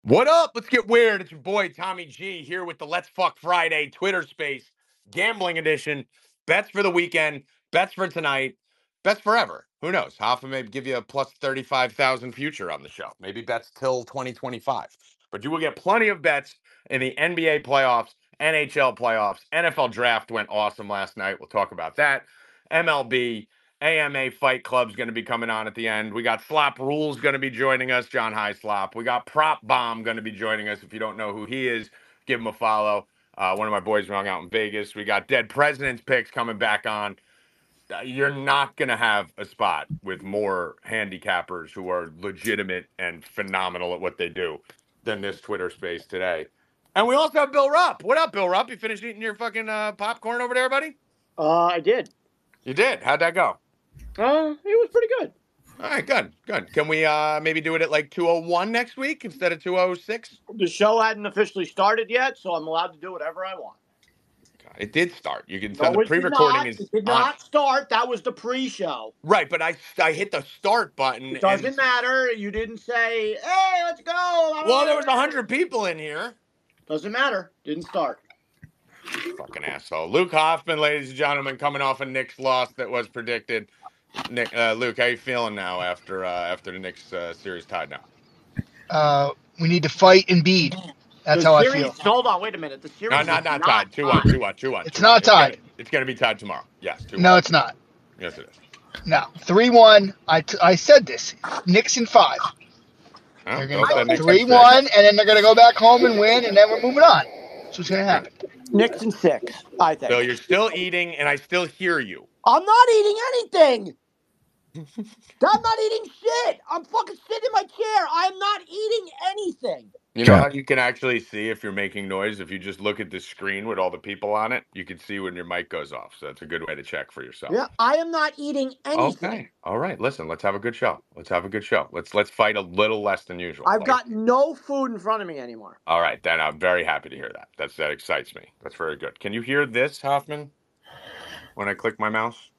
What up? Let's get weird. It's your boy Tommy G here with the Let's Fuck Friday Twitter Space Gambling Edition. Bets for the weekend, bets for tonight, bets forever. Who knows? Hoffa may give you a plus 35,000 future on the show. Maybe bets till 2025. But you will get plenty of bets in the NBA playoffs, NHL playoffs. NFL draft went awesome last night. We'll talk about that. MLB. AMA Fight Club's going to be coming on at the end. We got Slop Rules going to be joining us, John Hyslop. We got Prop Bomb going to be joining us. If you don't know who he is, give him a follow. One of my boys hung out in Vegas. We got Dead President's Picks coming back on. You're not going to have a spot with more handicappers who are legitimate and phenomenal at what they do than this Twitter space today. And we also have Bill Rupp. What up, Bill Rupp? You finished eating your fucking popcorn over there, buddy? I did. You did? How'd that go? It was pretty good. All right, good. Can we maybe do it at like 2:01 next week instead of 2:06? The show hadn't officially started yet, so I'm allowed to do whatever I want. God, it did start. You can send the pre-recording. It did not start. That was the pre-show. Right, but I hit the start button. It doesn't matter. You didn't say, "Hey, let's go." Well, there was 100 people in here. Doesn't matter. Didn't start. Fucking asshole. Luke Hoffman, ladies and gentlemen, coming off a Knicks loss that was predicted. Luke, how you feeling now after the Knicks series tied now? We need to fight Embiid. That's how I feel. Hold on, wait a minute. The series not tied. 2-1. It's not tied. It's going to be tied tomorrow. Yes, 2-1. No, it's not. Yes, it is. No, 3-1. I said this. Knicks in 5. They're going to go 3-1, and then they're going to go back home and win, and then we're moving on. That's what's going to happen. Knicks in 6, I think. Bill, you're still eating, and I still hear you. I'm not eating anything. I'm not eating shit. I'm fucking sitting in my chair. I'm not eating anything. You know how you can actually see if you're making noise? If you just look at the screen with all the people on it, you can see when your mic goes off. So that's a good way to check for yourself. Yeah, I am not eating anything. Okay. All right. Listen, let's have a good show. Let's fight a little less than usual. I've got no food in front of me anymore. All right. Then I'm very happy to hear that. That excites me. That's very good. Can you hear this, Hoffman, when I click my mouse?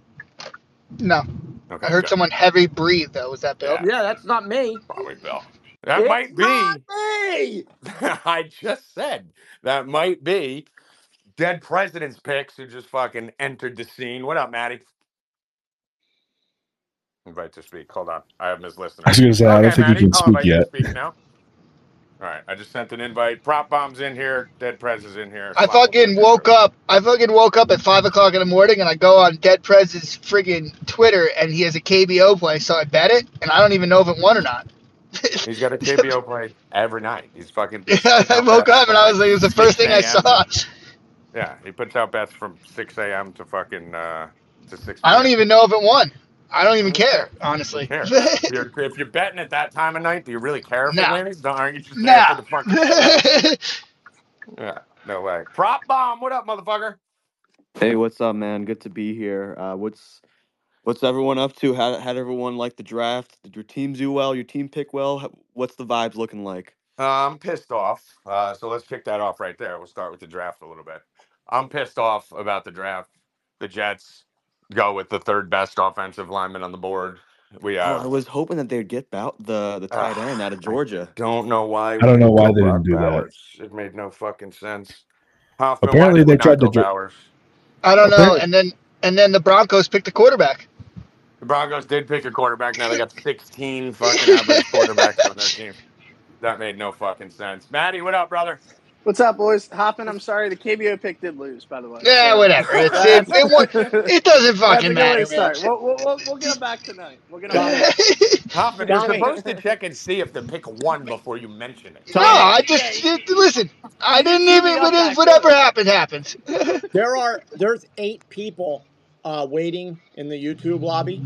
No. Okay, I heard someone heavy breathe, though. Was that Bill? Yeah, that's not me. Probably Bill. That might be. Not me. I just said that might be Dead President's Picks who just fucking entered the scene. What up, Maddie? Invite to speak. Hold on. I have Ms. Listener. I was going to say, I don't think you can speak yet. Speak now. All right. I just sent an invite. Prop Bomb's in here. Dead Prez is in here. I fucking woke up at 5 o'clock in the morning, and I go on Dead Prez's friggin' Twitter, and he has a KBO play, so I bet it, and I don't even know if it won or not. He's got a KBO play every night. He's fucking. I woke up and I was like, it was the first thing I saw. Yeah, he puts out bets from 6 a.m. to fucking to 6 p.m. I don't even know if it won. I don't even care, honestly. If you're betting at that time of night, do you really care if it wins? Aren't you just there for the fucking Yeah, no way. Prop Bomb, what up, motherfucker? Hey, what's up, man? Good to be here. What's everyone up to? How'd everyone like the draft? Did your team do well? Your team pick well? What's the vibes looking like? I'm pissed off. So let's kick that off right there. We'll start with the draft a little bit. I'm pissed off about the draft. The Jets go with the third best offensive lineman on the board. I was hoping that they'd get the tight end out of Georgia. I don't know why. I don't know why they didn't do that. It made no fucking sense. Apparently they tried to Bowers. I don't know. And then the Broncos picked a quarterback. The Broncos did pick a quarterback. Now they got 16 fucking average quarterbacks on their team. That made no fucking sense. Maddie, what up, brother? What's up, boys? Hoppin', I'm sorry. The KBO pick did lose, by the way. Yeah, whatever. It doesn't fucking matter. We'll get them back tonight. We'll get them back. Hoffman, you're supposed to check and see if the pick won before you mention it. No, I just listen. I didn't even. Whatever happens. There's 8 people waiting in the YouTube lobby.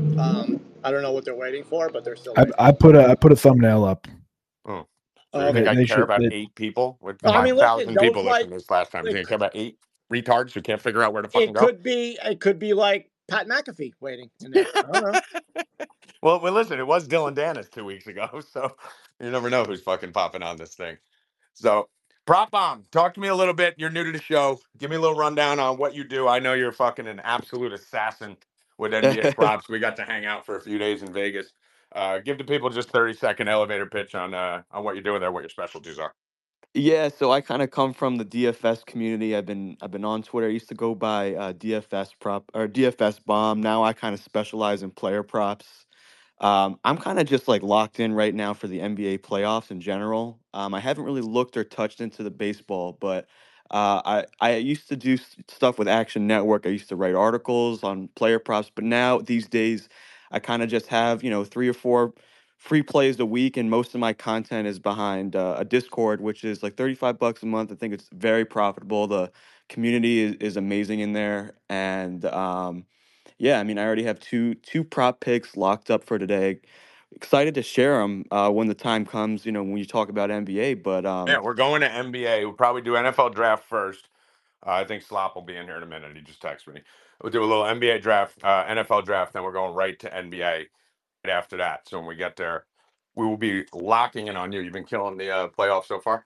I don't know what they're waiting for, but they're still waiting. I put a thumbnail up. Oh. So you think I care about 8 people? With 5,000 people listening this last time. You think I care about 8 retards who can't figure out where to fucking go? It could be like Pat McAfee waiting in there. I don't know. Well, listen, it was Dylan Dennis 2 weeks ago, so you never know who's fucking popping on this thing. So, Prop Bomb, talk to me a little bit. You're new to the show. Give me a little rundown on what you do. I know you're fucking an absolute assassin with NBA props. We got to hang out for a few days in Vegas. Give the people just 30-second elevator pitch on what you're doing there, what your specialties are. Yeah, so I kind of come from the DFS community. I've been on Twitter. I used to go by DFS prop or DFS bomb. Now I kind of specialize in player props. I'm kind of just like locked in right now for the NBA playoffs in general. I haven't really looked or touched into the baseball, but I used to do stuff with Action Network. I used to write articles on player props, but now these days I kind of just have 3 or 4 free plays a week, and most of my content is behind a Discord, which is like $35 a month. I think it's very profitable. The community is amazing in there, and yeah, I mean, I already have two prop picks locked up for today. Excited to share them when the time comes. When you talk about NBA. But Yeah, we're going to NBA. We'll probably do NFL draft first. I think Slop will be in here in a minute. He just texted me. We'll do a little NBA draft, NFL draft, then we're going right to NBA right after that. So when we get there, we will be locking in on you. You've been killing the playoffs so far.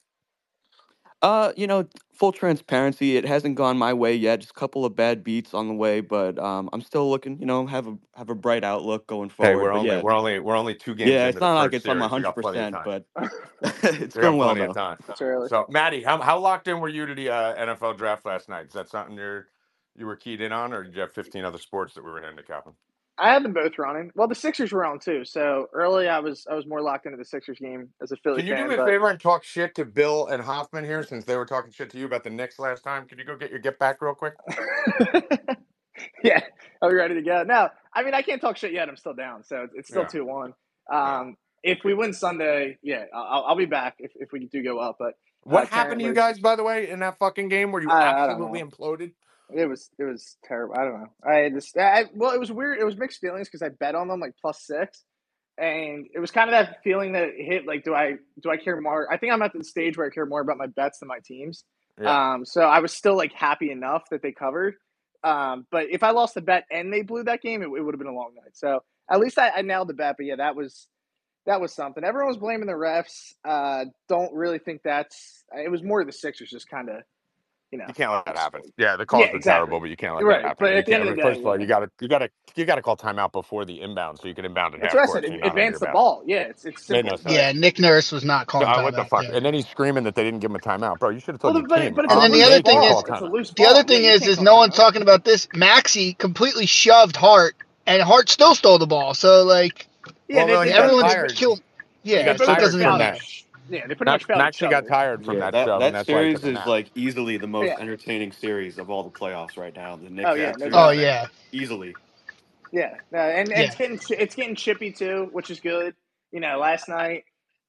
Full transparency, it hasn't gone my way yet. Just a couple of bad beats on the way, but I'm still looking. Have a bright outlook going Hey, forward. But yeah, we're only 2 games yeah, into it's the not like first it's I'm series. We got plenty of 100%, time. but it's We got going well plenty of though. time. It's early. So, Maddie, how locked in were you to the NFL draft last night? Is that something you were keyed in on, or did you have 15 other sports that we were handicapping? I had them both running. Well, the Sixers were on too. So early, I was more locked into the Sixers game as a Philly Can you do fan. me a But favor and talk shit to Bill and Hoffman here, since they were talking shit to you about the Knicks last time? Could you go get your get back real quick? yeah, I'll be ready to go. No, I mean I can't talk shit yet. I'm still down, so it's still Yeah. 2-1. If we win Sunday, yeah, I'll be back if we do go up. But What happened to you guys, by the way, in that fucking game where you I don't absolutely know. imploded? It was terrible. I don't know. Well, it was weird. It was mixed feelings because I bet on them like +6, and it was kind of that feeling that it hit. Like, do I care more? I think I'm at the stage where I care more about my bets than my teams. Yeah. So I was still like happy enough that they covered. But if I lost the bet and they blew that game, it would have been a long night. So at least I nailed the bet. But yeah, that was something. Everyone was blaming the refs. Don't really think it was more the Sixers just kind of. You can't let that happen. Yeah, the calls were terrible, but you can't let that happen. But at the end of the day, first of all, you got to call timeout before the inbound, so you can inbound at that's half what I court. said. So Advance the ball. Yeah, it's simple. No sense. Yeah, Nick Nurse was not calling timeout. What the fuck? Yeah. And then he's screaming that they didn't give him a timeout, bro. You should have told your team. But and then the other thing is, the other thing is no one's talking about this. Maxey completely shoved Hart, and Hart still stole the ball. So like, everyone's killed. Yeah, so it doesn't even matter. Yeah, they pretty much fouled Maxey got tired from that shove. That series is like easily the most entertaining series of all the playoffs right now. The Knicks. Yeah. Easily. Yeah, it's getting chippy too, which is good. Last night.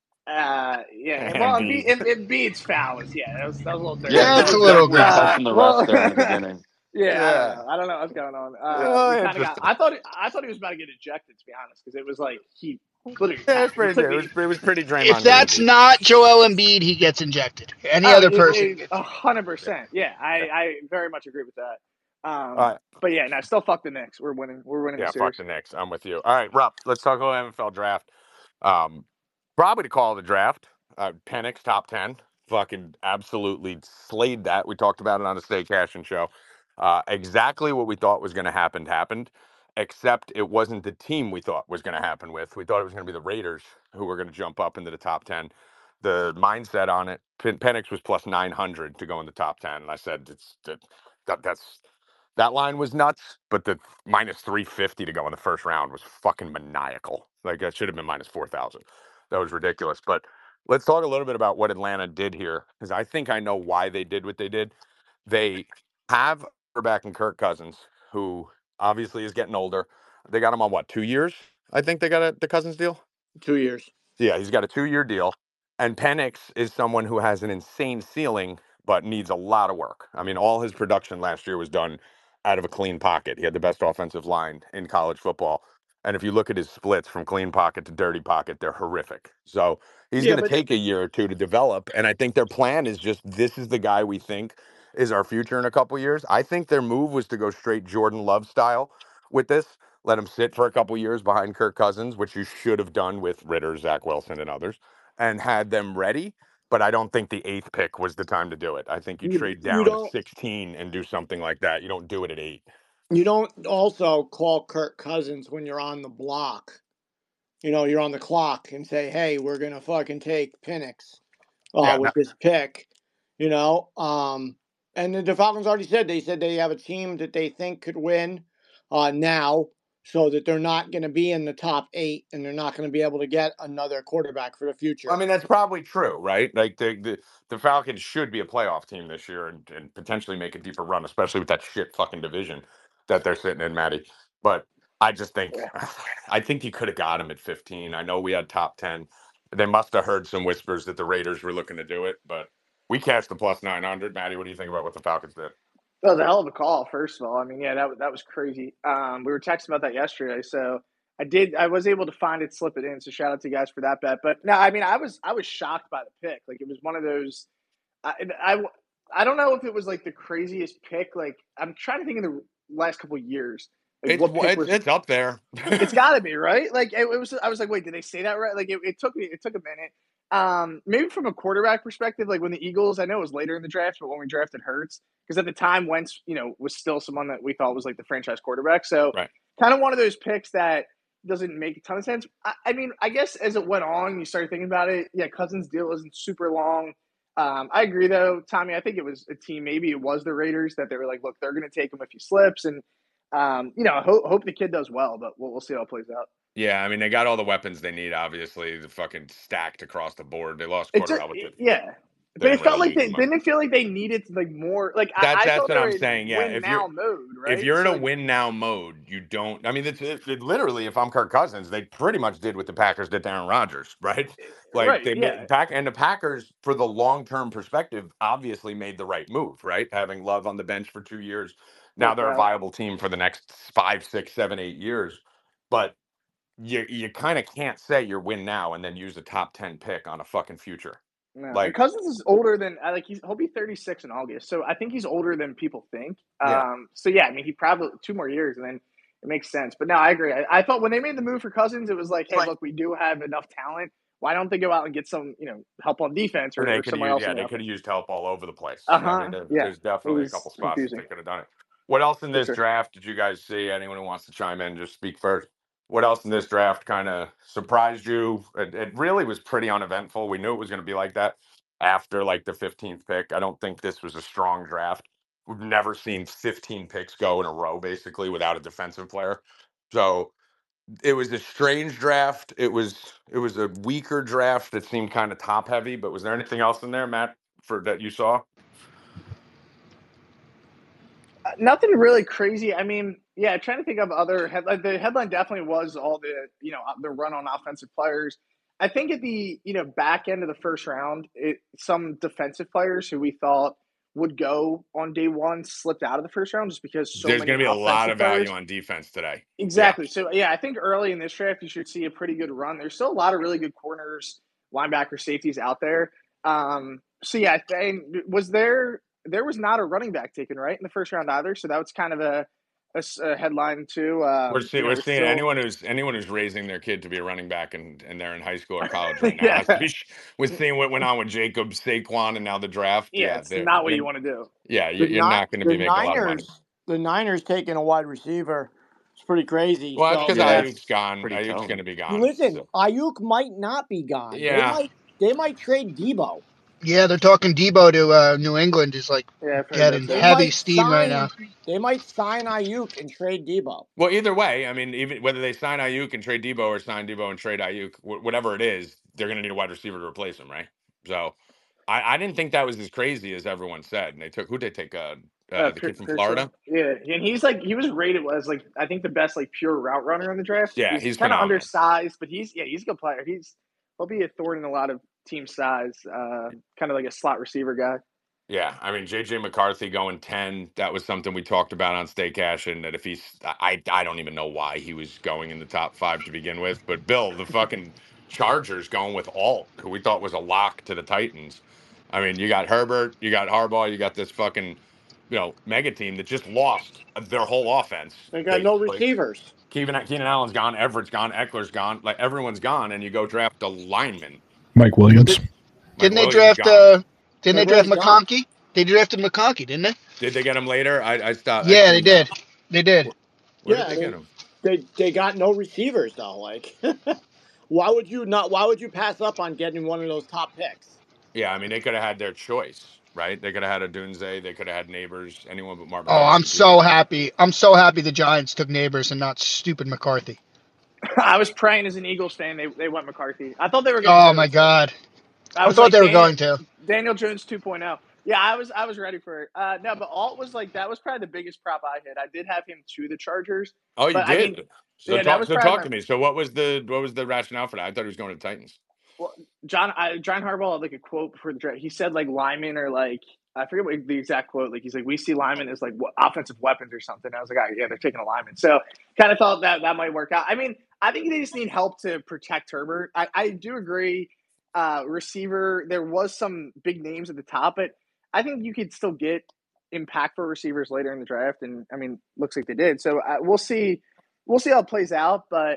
Embiid's foul was that was a little dirty. Yeah, it's a little good. Touching the refs there in the beginning. I don't know what's going on. I thought he was about to get ejected, to be honest, because it was like he literally. It was pretty Draymond. If that's not Joel Embiid, he gets injected. Any other person, 100%. Yeah, I very much agree with that. But yeah, no, still fuck the Knicks. We're winning. Yeah, the series. Fuck the Knicks. I'm with you. All right, Rupp, let's talk about NFL draft. Probably to call the draft. Penix top 10. Fucking absolutely slayed that. We talked about it on the Stay Cashin' show. Exactly what we thought was going to happen happened, except it wasn't the team we thought was going to happen with. We thought it was going to be the Raiders who were going to jump up into the top 10. The mindset on it, Penix was plus 900 to go in the top 10. And I said, that line was nuts, but the minus 350 to go in the first round was fucking maniacal. Like, that should have been minus 4,000. That was ridiculous. But let's talk a little bit about what Atlanta did here, because I think I know why they did what they did. They have a quarterback in Kirk Cousins, who obviously is getting older. They got him on what, 2 years? I think they got the Cousins deal. 2 years. Yeah, he's got a 2-year deal. And Penix is someone who has an insane ceiling, but needs a lot of work. I mean, all his production last year was done out of a clean pocket. He had the best offensive line in college football. And if you look at his splits from clean pocket to dirty pocket, they're horrific. So he's going to take a year or two to develop. And I think their plan is just, this is the guy we think is our future in a couple years. I think their move was to go straight Jordan Love style with this. Let him sit for a couple years behind Kirk Cousins, which you should have done with Ritter, Zach Wilson, and others, and had them ready. But I don't think the 8th pick was the time to do it. I think you trade down to 16 and do something like that. You don't do it at 8. You don't also call Kirk Cousins when you're on the block. you're on the clock and say, hey, we're going to fucking take Penix with this pick, and the Falcons already said they have a team that they think could win now, so that they're not going to be in the top 8 and they're not going to be able to get another quarterback for the future. I mean, that's probably true, right? Like the Falcons should be a playoff team this year and potentially make a deeper run, especially with that shit fucking division that they're sitting in, Matty. But I just think, I think you could have got him at 15. I know we had top 10. They must have heard some whispers that the Raiders were looking to do it, but we cashed the plus 900. Matty, what do you think about what the Falcons did? That was a hell of a call, first of all. I mean, yeah, that was crazy. We were texting about that yesterday, so I was able to find it, slip it in. So shout out to you guys for that bet. But no, I mean, I was shocked by the pick. Like, it was one of those. I don't know if it was like the craziest pick. Like, I'm trying to think of the last couple of years. Like, it's up there. It's got to be, right. Like, it was. I was like, wait, did they say that right? Like, it took a minute. Maybe from a quarterback perspective, like when the Eagles, I know it was later in the draft, but when we drafted Hurts, because at the time Wentz, was still someone that we thought was like the franchise quarterback. So kind of one of those picks that doesn't make a ton of sense. I mean, I guess as it went on, you started thinking about it. Yeah, Cousins' deal isn't super long. I agree though, Tommy. I think it was a team. Maybe it was the Raiders that they were like, look, they're going to take him if he slips, and hope the kid does well, but we'll see how it plays out. Yeah, I mean, they got all the weapons they need, obviously. The fucking stacked across the board. They lost Cordell. But it felt like didn't feel like they needed like more. Like that's what I'm saying. Yeah, if you're mode, right? If you're in a win now mode, you don't. I mean, it literally, if I'm Kirk Cousins, they pretty much did what the Packers did to Aaron Rodgers, right? Like the Packers, for the long term perspective, obviously made the right move, right? Having Love on the bench for 2 years, now they're a viable team for the next 5, 6, 7, 8 years, but. You kind of can't say you're win now and then use a top 10 pick on a fucking future. No. Like Cousins is older than he'll be 36 in August, so I think he's older than people think. So yeah, I mean, he probably 2 more years and then it makes sense. But no, I agree. I thought when they made the move for Cousins, it was like, hey, look, we do have enough talent. Why don't they go out and get some, help on defense or somewhere else? Yeah, they could have used help all over the place. I mean, there's definitely a couple spots that they could have done it. What else in this draft did you guys see? Anyone who wants to chime in, just speak first. What else in this draft kind of surprised you? It really was pretty uneventful. We knew it was going to be like that after like the 15th pick. I don't think this was a strong draft. We've never seen 15 picks go in a row, basically, without a defensive player. So it was a strange draft. It was a weaker draft that seemed kind of top heavy. But was there anything else in there, Matt, that you saw? Nothing really crazy. I mean, yeah, trying to think of other headline. The headline definitely was all the the run on offensive players. I think at the back end of the first round, some defensive players who we thought would go on day one slipped out of the first round just because there's going to be a lot of value on defense today. Exactly. Yeah. So yeah, I think early in this draft you should see a pretty good run. There's still a lot of really good corners, linebacker, safeties out there. So yeah, there was not a running back taken right in the first round either. So that was kind of a headline too. We're seeing anyone who's raising their kid to be a running back and they're in high school or college right now. We're seeing what went on with Jacob, Saquon, and now the draft. Yeah, it's not what you want to do. Yeah, you're not going to be making a lot of money. The Niners taking a wide receiver. It's pretty crazy. Well, that's because Ayuk's gone. Ayuk's going to be gone. Listen, Ayuk might not be gone. Yeah. They might trade Debo. Yeah, they're talking Debo to New England is like getting heavy steam right now. They might sign Ayuk and trade Debo. Well, either way, I mean, even whether they sign Ayuk and trade Debo or sign Debo and trade Ayuk, whatever it is, they're going to need a wide receiver to replace him, right? So I didn't think that was as crazy as everyone said. And who'd they take? The kid from Florida? Yeah, and he was rated as I think the best pure route runner in the draft. Yeah, he's kind of undersized, but he's a good player. He'll be a thorn in a lot of team size, kind of like a slot receiver guy. Yeah, I mean, J.J. McCarthy going 10, that was something we talked about on Stay Cash, and that if I don't even know why he was going in the top 5 to begin with, but Bill, the fucking Chargers going with Alt, who we thought was a lock to the Titans. I mean, you got Herbert, you got Harbaugh, you got this fucking, mega team that just lost their whole offense. They got no receivers. Keenan Allen's gone, Everett's gone, Eckler's gone, everyone's gone, and you go draft a lineman. Mike Williams. Didn't they draft McConkey? They drafted McConkey, didn't they? Did they get him later? I stopped. Yeah, they did. They did. Where did they get him? They got no receivers though. Why would you pass up on getting one of those top picks? Yeah, I mean, they could have had their choice, right? They could have had a Dunze. They could have had Neighbors. Anyone but Marvin Oh, Harrison I'm so Jr. happy. I'm so happy the Giants took Neighbors and not stupid McCarthy. I was praying as an Eagles fan they went McCarthy. I thought they were going to. Oh my God. I thought they were going to. Daniel Jones 2.0. Yeah, I was ready for it. No, but Alt was like that was probably the biggest prop I hit. I did have him to the Chargers. Oh, you but, did? I mean, So yeah, that was talk to me. So what was the rationale for that? I thought he was going to the Titans. Well, John Harbaugh had like a quote before the draft. He said like linemen are like, I forget what the exact quote. Like he's like, we see linemen as like offensive weapons or something. I was like, oh, yeah, they're taking a lineman. So kind of thought that might work out. I mean, I think they just need help to protect Herbert. I do agree. Receiver, there was some big names at the top, but I think you could still get impactful receivers later in the draft. And I mean, looks like they did. So we'll see. We'll see how it plays out. But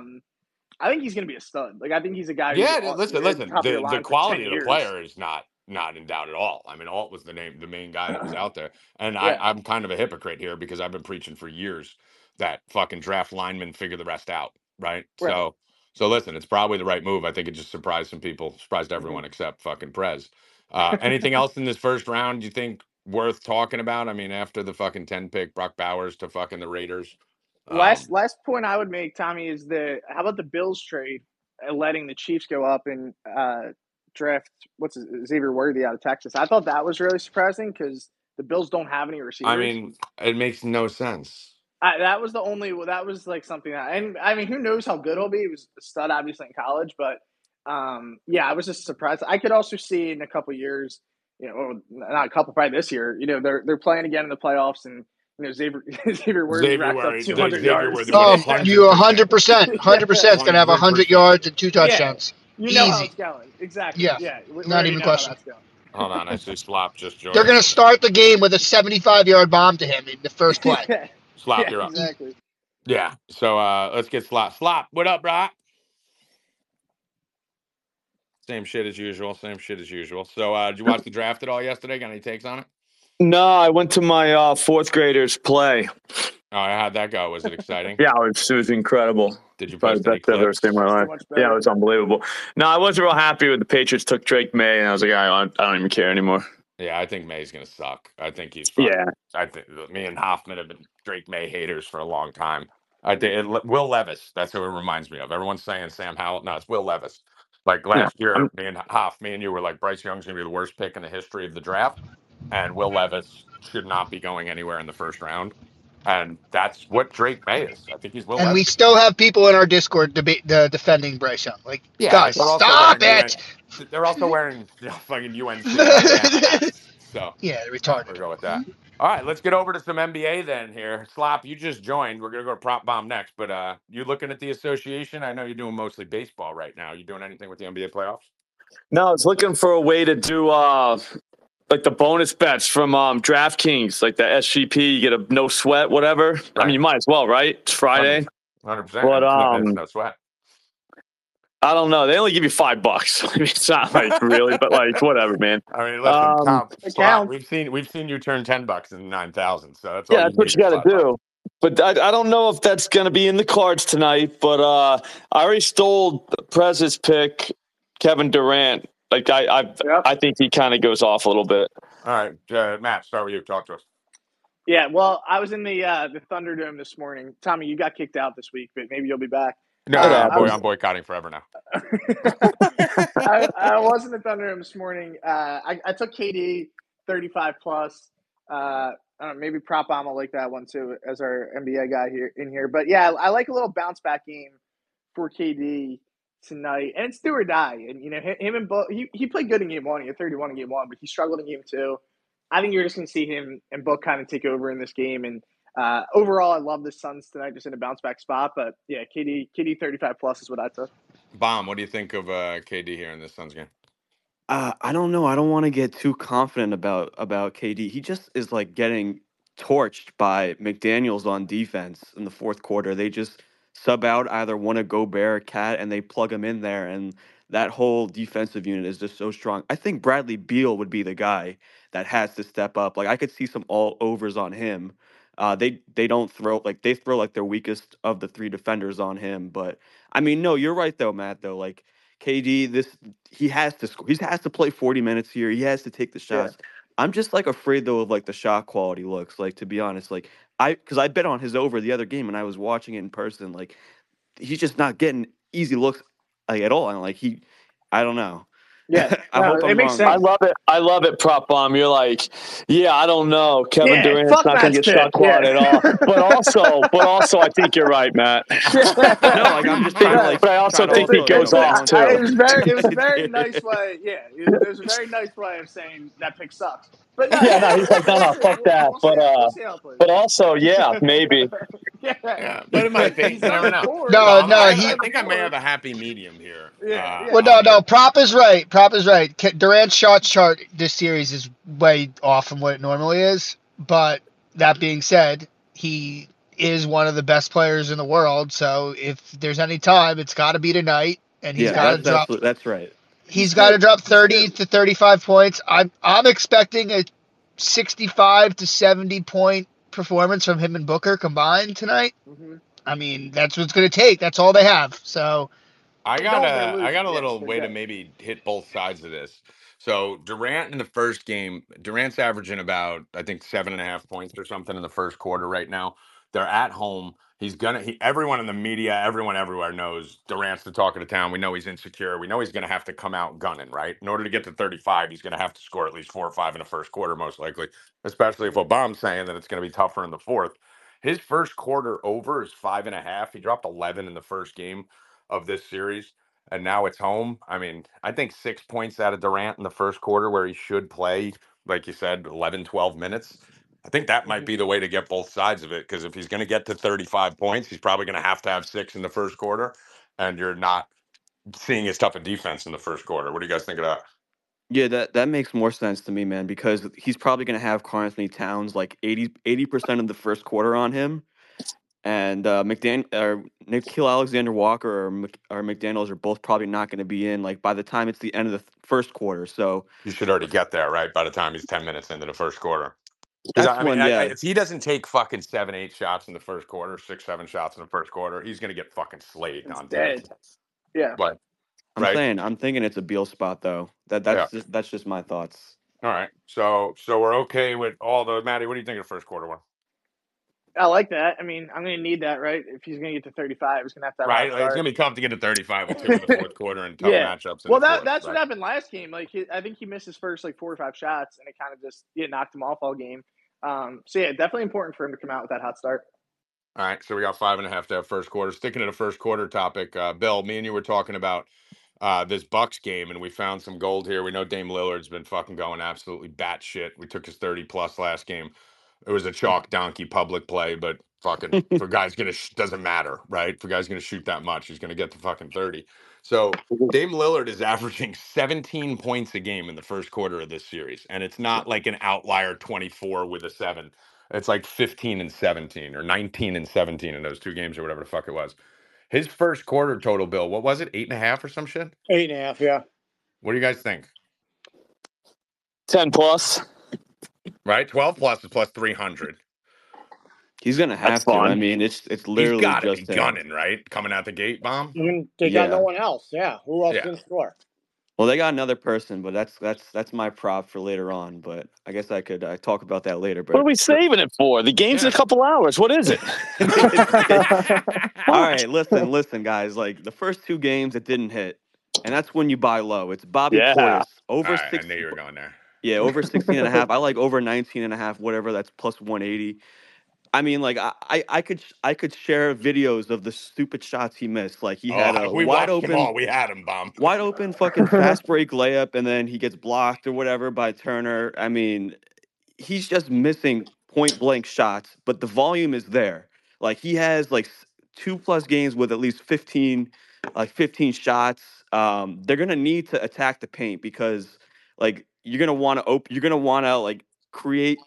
I think he's going to be a stud. Like I think he's a guy. Yeah, who's listen. top of your The line quality for of 10 the years. player is not in doubt at all. I mean, Alt was the main guy that was out there, and Yeah. I'm kind of a hypocrite here because I've been preaching for years that fucking draft linemen figure the rest out, right? So listen, it's probably the right move. I think it just surprised some people, surprised everyone except fucking Prez. Anything else in this first round you think worth talking about? I mean, after the fucking 10 pick, Brock Bowers to fucking the Raiders. Last point I would make, Tommy, is how about the Bills trade letting the Chiefs go up and draft Xavier Worthy out of Texas? I thought that was really surprising because the Bills don't have any receivers. I mean, it makes no sense. That was like something and I mean, who knows how good he'll be? He was a stud, obviously, in college, but yeah, I was just surprised. I could also see in a couple of years, not a couple, probably this year, they're playing again in the playoffs and. Xavier Worthy racked up 200 yards. You 100%, 100% is going to have 100 yards and 2 touchdowns. Yeah, you know how it's going. Exactly. Yeah. Not even a question. Hold on, I see Slop just joined. They're going to start the game with a 75-yard bomb to him in the first play. Slop, you're up. Exactly. Yeah. So let's get Slop. Slop, what up, bro? Same shit as usual. So did you watch the draft at all yesterday? Got any takes on it? No, I went to my fourth graders play. Oh, how'd that go? Was it exciting? Yeah, it was incredible. Did you post any clips? I've ever seen in my life. Yeah, it was unbelievable. No, I wasn't real happy with the Patriots took Drake May, and I was like, I don't even care anymore. Yeah, I think May's gonna suck. I think he's. I think me and Hoffman have been Drake May haters for a long time. I think Will Levis. That's who it reminds me of. Everyone's saying Sam Howell. No, it's Will Levis. Like last year, me and you were like Bryce Young's gonna be the worst pick in the history of the draft, and Will Levis should not be going anywhere in the first round. And that's what Drake May is. I think he's Will Levis. And we still have people in our Discord defending Bryce Young. Like, guys, stop it! They're also wearing fucking UNC hats. So yeah, they're retarded. We'll go with that. All right, let's get over to some NBA then here. Slop, you just joined. We're going to go to Prop Bomb next. But you looking at the association? I know you're doing mostly baseball right now. You doing anything with the NBA playoffs? No, I was looking for a way to do like the bonus bets from DraftKings, like the SGP. You get a no sweat, whatever. Right. I mean, you might as well, right? It's Friday. 100%. But no sweat. I don't know. They only give you $5. I mean, it's not like really, but like whatever, man. I mean, listen, Tom, we've seen you turn $10 in 9,000. So that's all that's what you got to do. But I don't know if that's going to be in the cards tonight. But I already stole Prez's pick, Kevin Durant. Like I think he kind of goes off a little bit. All right, Matt, start with you. Talk to us. Yeah, well, I was in the Thunderdome this morning. Tommy, you got kicked out this week, but maybe you'll be back. No, I'm boycotting forever now. I was in the Thunderdome this morning. I took KD 35 plus. I don't know, maybe Prop Bomb will like that one too as our NBA guy here. But yeah, I like a little bounce back game for KD tonight, and it's do or die. And him and Book, he played good in game one. He had 31 in game one, but he struggled in game two. I think you're just going to see him and Book kind of take over in this game. And overall, I love the Suns tonight, just in a bounce back spot. But yeah, KD 35 plus is what I took. Bomb, what do you think of KD here in this Suns game? I don't know. I don't want to get too confident about KD. He just is like getting torched by McDaniels on defense in the fourth quarter. They just sub out either one of Gobert or Cat, and they plug him in there, and that whole defensive unit is just so strong. I think Bradley Beal would be the guy that has to step up. Like I could see some all overs on him. They don't throw they throw like their weakest of the three defenders on him. But I mean, no, you're right though, Matt. Though like KD, he has to score. He has to play 40 minutes here. He has to take the Yeah. shots. I'm just like afraid though of like the shot quality looks. Like to be honest, like because I bet on his over the other game and I was watching it in person. Like he's just not getting easy looks like at all. And like I don't know. Yeah, I hope it I'm makes wrong. sense. I love it, Prop Bomb. You're like, yeah, I don't know. Kevin Durant's fuck not going to Matt's get shot pick, quality yeah. at all. But also, I think you're right, Matt. No, like I'm just trying to like. But I also think he you goes know, off too. It was very nice way. Yeah, it was a very nice way of saying that pick sucks. But no, Yeah, no, he's like, no, fuck that. We'll see how it plays. But also, yeah, maybe. Yeah, but it might be. He's You never done it know. before. No, Bob, no, I think I may have a happy medium here. Yeah. Well, no. Prop is right. Durant's shot chart this series is way off from what it normally is. But that being said, he is one of the best players in the world. So if there's any time, it's got to be tonight, and he's got to drop. That's right. He's got to drop 30 to 35 points. I'm expecting a 65 to 70 point performance from him and Booker combined tonight. Mm-hmm. I mean, that's what it's going to take. That's all they have. So I got a little way to maybe hit both sides of this. So Durant in the first game, Durant's averaging about I think 7.5 points or something in the first quarter right now. They're at home. Everyone in the media, everyone everywhere knows Durant's the talk of the town. We know he's insecure. We know he's going to have to come out gunning, right? In order to get to 35, he's going to have to score at least 4 or 5 in the first quarter, most likely, especially if Obama's saying that it's going to be tougher in the fourth. His first quarter over is 5.5. He dropped 11 in the first game of this series, and now it's home. I mean, I think 6 points out of Durant in the first quarter where he should play, like you said, 11, 12 minutes. I think that might be the way to get both sides of it, because if he's going to get to 35 points, he's probably going to have 6 in the first quarter, and you're not seeing his tough of defense in the first quarter. What do you guys think of that? Yeah, that makes more sense to me, man, because he's probably going to have Karl-Anthony Towns like 80% of the first quarter on him. And Nickeil Alexander-Walker or McDaniels are both probably not going to be in like by the time it's the end of the first quarter. So you should already get there, right? By the time he's 10 minutes into the first quarter. That's if he doesn't take fucking 7, 8 shots in the first quarter, 6, 7 shots in the first quarter, he's going to get fucking slayed on dead. Yeah. But I'm thinking it's a Beal spot though. That's just my thoughts. All right. So we're okay with all the Maddie. What do you think of the first quarter one? I like that. I mean, I'm going to need that, right? If he's going to get to 35, he's going to have to right. Like, it's going to be tough to get to 35 with 2 in the fourth quarter and tough matchups. That's what happened last game. Like, I think he missed his first like 4 or 5 shots, and it kind of just knocked him off all game. So yeah, definitely important for him to come out with that hot start. All right. So we got 5.5 to have first quarter. Sticking to the first quarter topic, Bill, me and you were talking about this Bucks game, and we found some gold here. We know Dame Lillard's been fucking going absolutely batshit. We took his 30 plus last game. It was a chalk donkey public play, but fucking if a guy's gonna doesn't matter, right? If a guy's gonna shoot that much, he's gonna get to fucking 30. So Dame Lillard is averaging 17 points a game in the first quarter of this series, and it's not like an outlier 24 with a 7. It's like 15 and 17 or 19 and 17 in those 2 games or whatever the fuck it was. His first quarter total, Bill, what was it? 8.5 or some shit? 8.5, yeah. What do you guys think? 10 plus. Right? 12 plus is plus 300. He's gonna have to. I mean, it's literally he's gotta just be gunning, right? Coming out the gate, bomb. I mean, they got no one else. Yeah, who else can score? Well, they got another person, but that's my prop for later on. But I guess I could talk about that later. But what are we saving it for? The game's in a couple hours. What is it? All right, listen, guys. Like the first 2 games, it didn't hit, and that's when you buy low. It's Bobby Portis over 6. I knew you were going there. Yeah, over 16.5. I like over 19.5. Whatever. That's plus 180. I mean, like I could share videos of the stupid shots he missed. Like he had a wide open. We had him, bomb. Wide open fucking fast break layup, and then he gets blocked or whatever by Turner. I mean, he's just missing point blank shots, but the volume is there. Like he has like 2+ games with at least 15 shots. They're gonna need to attack the paint because like you're gonna want to like create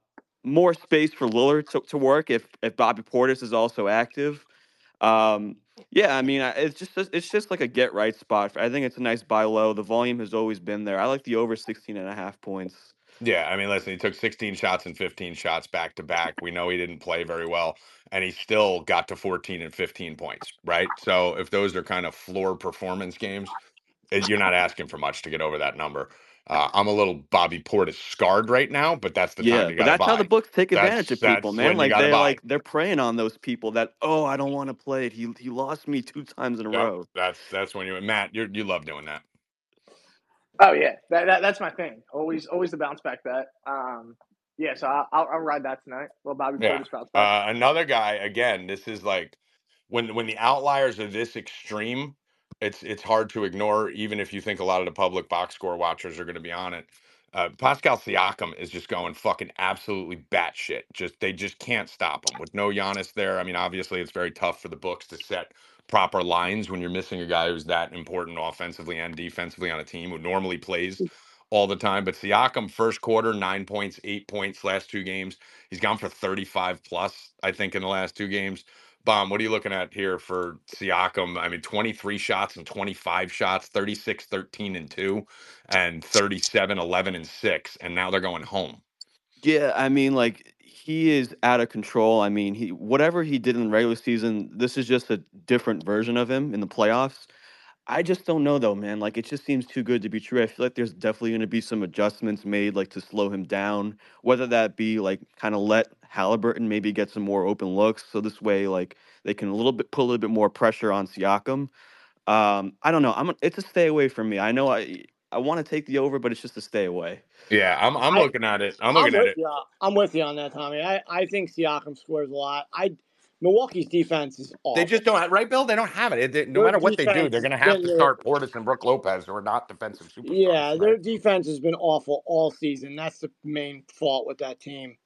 more space for Lillard to work if Bobby Portis is also active. Yeah, I mean, it's just like a get right spot. I think it's a nice buy low. The volume has always been there. I like the over 16.5 points. Yeah, I mean, listen, he took 16 shots and 15 shots back to back. We know he didn't play very well, and he still got to 14 and 15 points, right? So if those are kind of floor performance games, you're not asking for much to get over that number. I'm a little Bobby Portis scarred right now, but that's the time Yeah, you but got to that's how the buy. books take advantage of people, That's man. when you got to buy. They're preying on those people that, oh, I don't want to play it. He lost me 2 times in a Yep, row. that's when you Matt, you love doing that. Oh yeah, that's my thing. Always the bounce back bet. Yeah, so I'll ride that tonight. Well, Bobby Yeah. Portis bounce back. Another guy, again, this is like when the outliers are this extreme, it's hard to ignore, even if you think a lot of the public box score watchers are going to be on it. Pascal Siakam is just going fucking absolutely batshit. They just can't stop him with no Giannis there. I mean, obviously, it's very tough for the books to set proper lines when you're missing a guy who's that important offensively and defensively on a team who normally plays all the time. But Siakam, first quarter, 9 points, 8 points, last 2 games. He's gone for 35 plus, I think, in the last 2 games. Bomb, what are you looking at here for Siakam? I mean, 23 shots and 25 shots, 36, 13, and 2, and 37, 11, and 6. And now they're going home. Yeah, I mean, like, he is out of control. I mean, whatever he did in the regular season, this is just a different version of him in the playoffs. I just don't know though, man. Like, it just seems too good to be true. I feel like there's definitely going to be some adjustments made, like to slow him down. Whether that be like kind of let Halliburton maybe get some more open looks, so this way, like they can put a little bit more pressure on Siakam. I don't know. It's a stay away from me. I know I want to take the over, but it's just a stay away. Yeah, I'm looking at it. I'm looking at it. I'm with you on that, Tommy. I think Siakam scores a lot. Milwaukee's defense is awful. They just don't have, right, Bill? They don't have it. No matter what they do, they're going to have to start Portis and Brook Lopez, who are not defensive superstars. Yeah, right? their defense has been awful all season. That's the main fault with that team.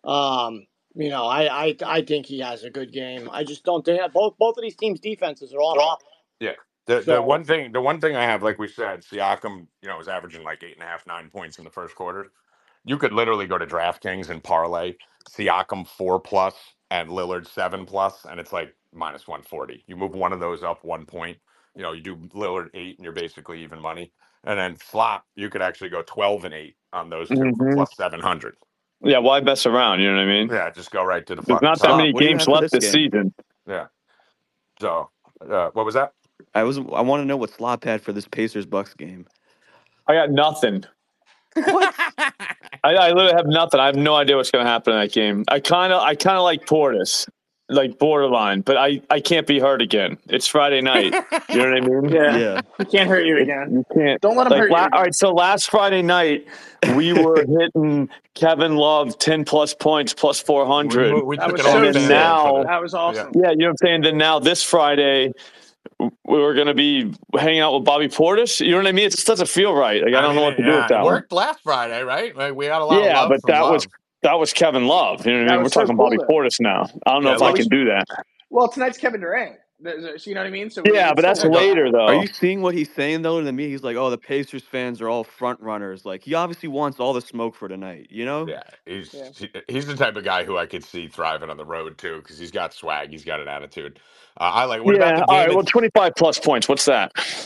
I think he has a good game. I just don't think both of these teams' defenses are awful. Yeah. The one thing I have, like we said, Siakam, was averaging like 8.5, 9 points in the first quarter. You could literally go to DraftKings and parlay Siakam 4+ and Lillard 7+, and it's like minus 140. You move one of those up 1 point. You do Lillard 8, and you're basically even money. And then flop, you could actually go 12 and 8 on those two for plus 700. Yeah, why mess around? You know what I mean? Yeah, just go right to the. There's not that many games left this season. Yeah. So, what was that? I want to know what Slop had for this Pacers-Bucks game. I got nothing. What? I literally have nothing. I have no idea what's going to happen in that game. I kind of like Portis, like borderline, but I can't be hurt again. It's Friday night. You know what I mean? Yeah. He can't hurt you again. You can't. Don't let him hurt you. All right. So last Friday night, we were hitting Kevin Love 10+ points plus 400. We that took was it all so in now. That was awesome. Yeah, you know what I'm saying? Then now this Friday, we were going to be hanging out with Bobby Portis. You know what I mean? It just doesn't feel right. Like, I don't know what to do with that. It worked last Friday, right? Like, we had a lot of love but from Love. that was Kevin Love. You know what I mean? We're talking Bobby Portis now. I don't know if I can do that. Well, tonight's Kevin Durant. You know what I mean? So yeah, but that's later, though. Are you seeing what he's saying, though, to me? He's like, oh, the Pacers fans are all front runners. Like, he obviously wants all the smoke for tonight, you know? Yeah, he's the type of guy who I could see thriving on the road, too, because he's got swag. He's got an attitude. I like. What about the game? All right, well, 25+ points. What's that?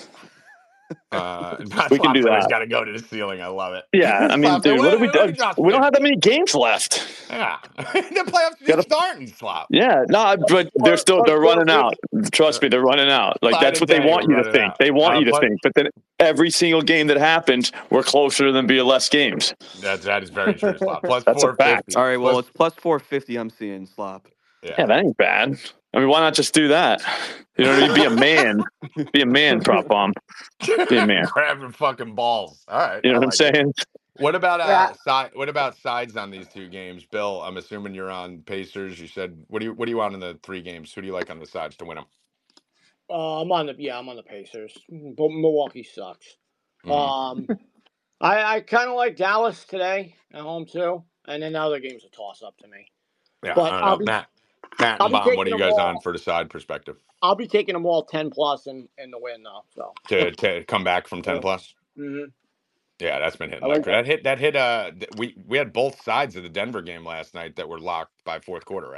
We can do that. He's got to go to the ceiling. I love it. Yeah, I mean, dude, what do we do? We don't have that many games left. Yeah, the playoffs are starting, Slop. Yeah, no, but they're running out. Trust me, they're running out. Like, that's what they want you to think. They want you to think. But then every single game that happens, we're closer than be less games. That is very true, Slop. Plus that's 450. A fact. All right, well, it's plus 450. I'm seeing, Slop. Yeah, that ain't bad. I mean, why not just do that? You know, be a man. Be a man, Prop Bomb. Be a man. Grabbing fucking balls. All right. You know what I'm saying? What about what about sides on these 2 games, Bill? I'm assuming you're on Pacers. You said what do you want in the 3 games? Who do you like on the sides to win them? I'm on the Pacers. But Milwaukee sucks. Mm-hmm. I kind of like Dallas today at home too, and then the other game's a toss up to me. Yeah, but Matt and Bob, what are you guys on for the side perspective? I'll be taking them all 10+ in the win though. So to come back from 10+. Mm-hmm. Yeah, that's been hitting. That hit. We had both sides of the Denver game last night that were locked by fourth quarter, right?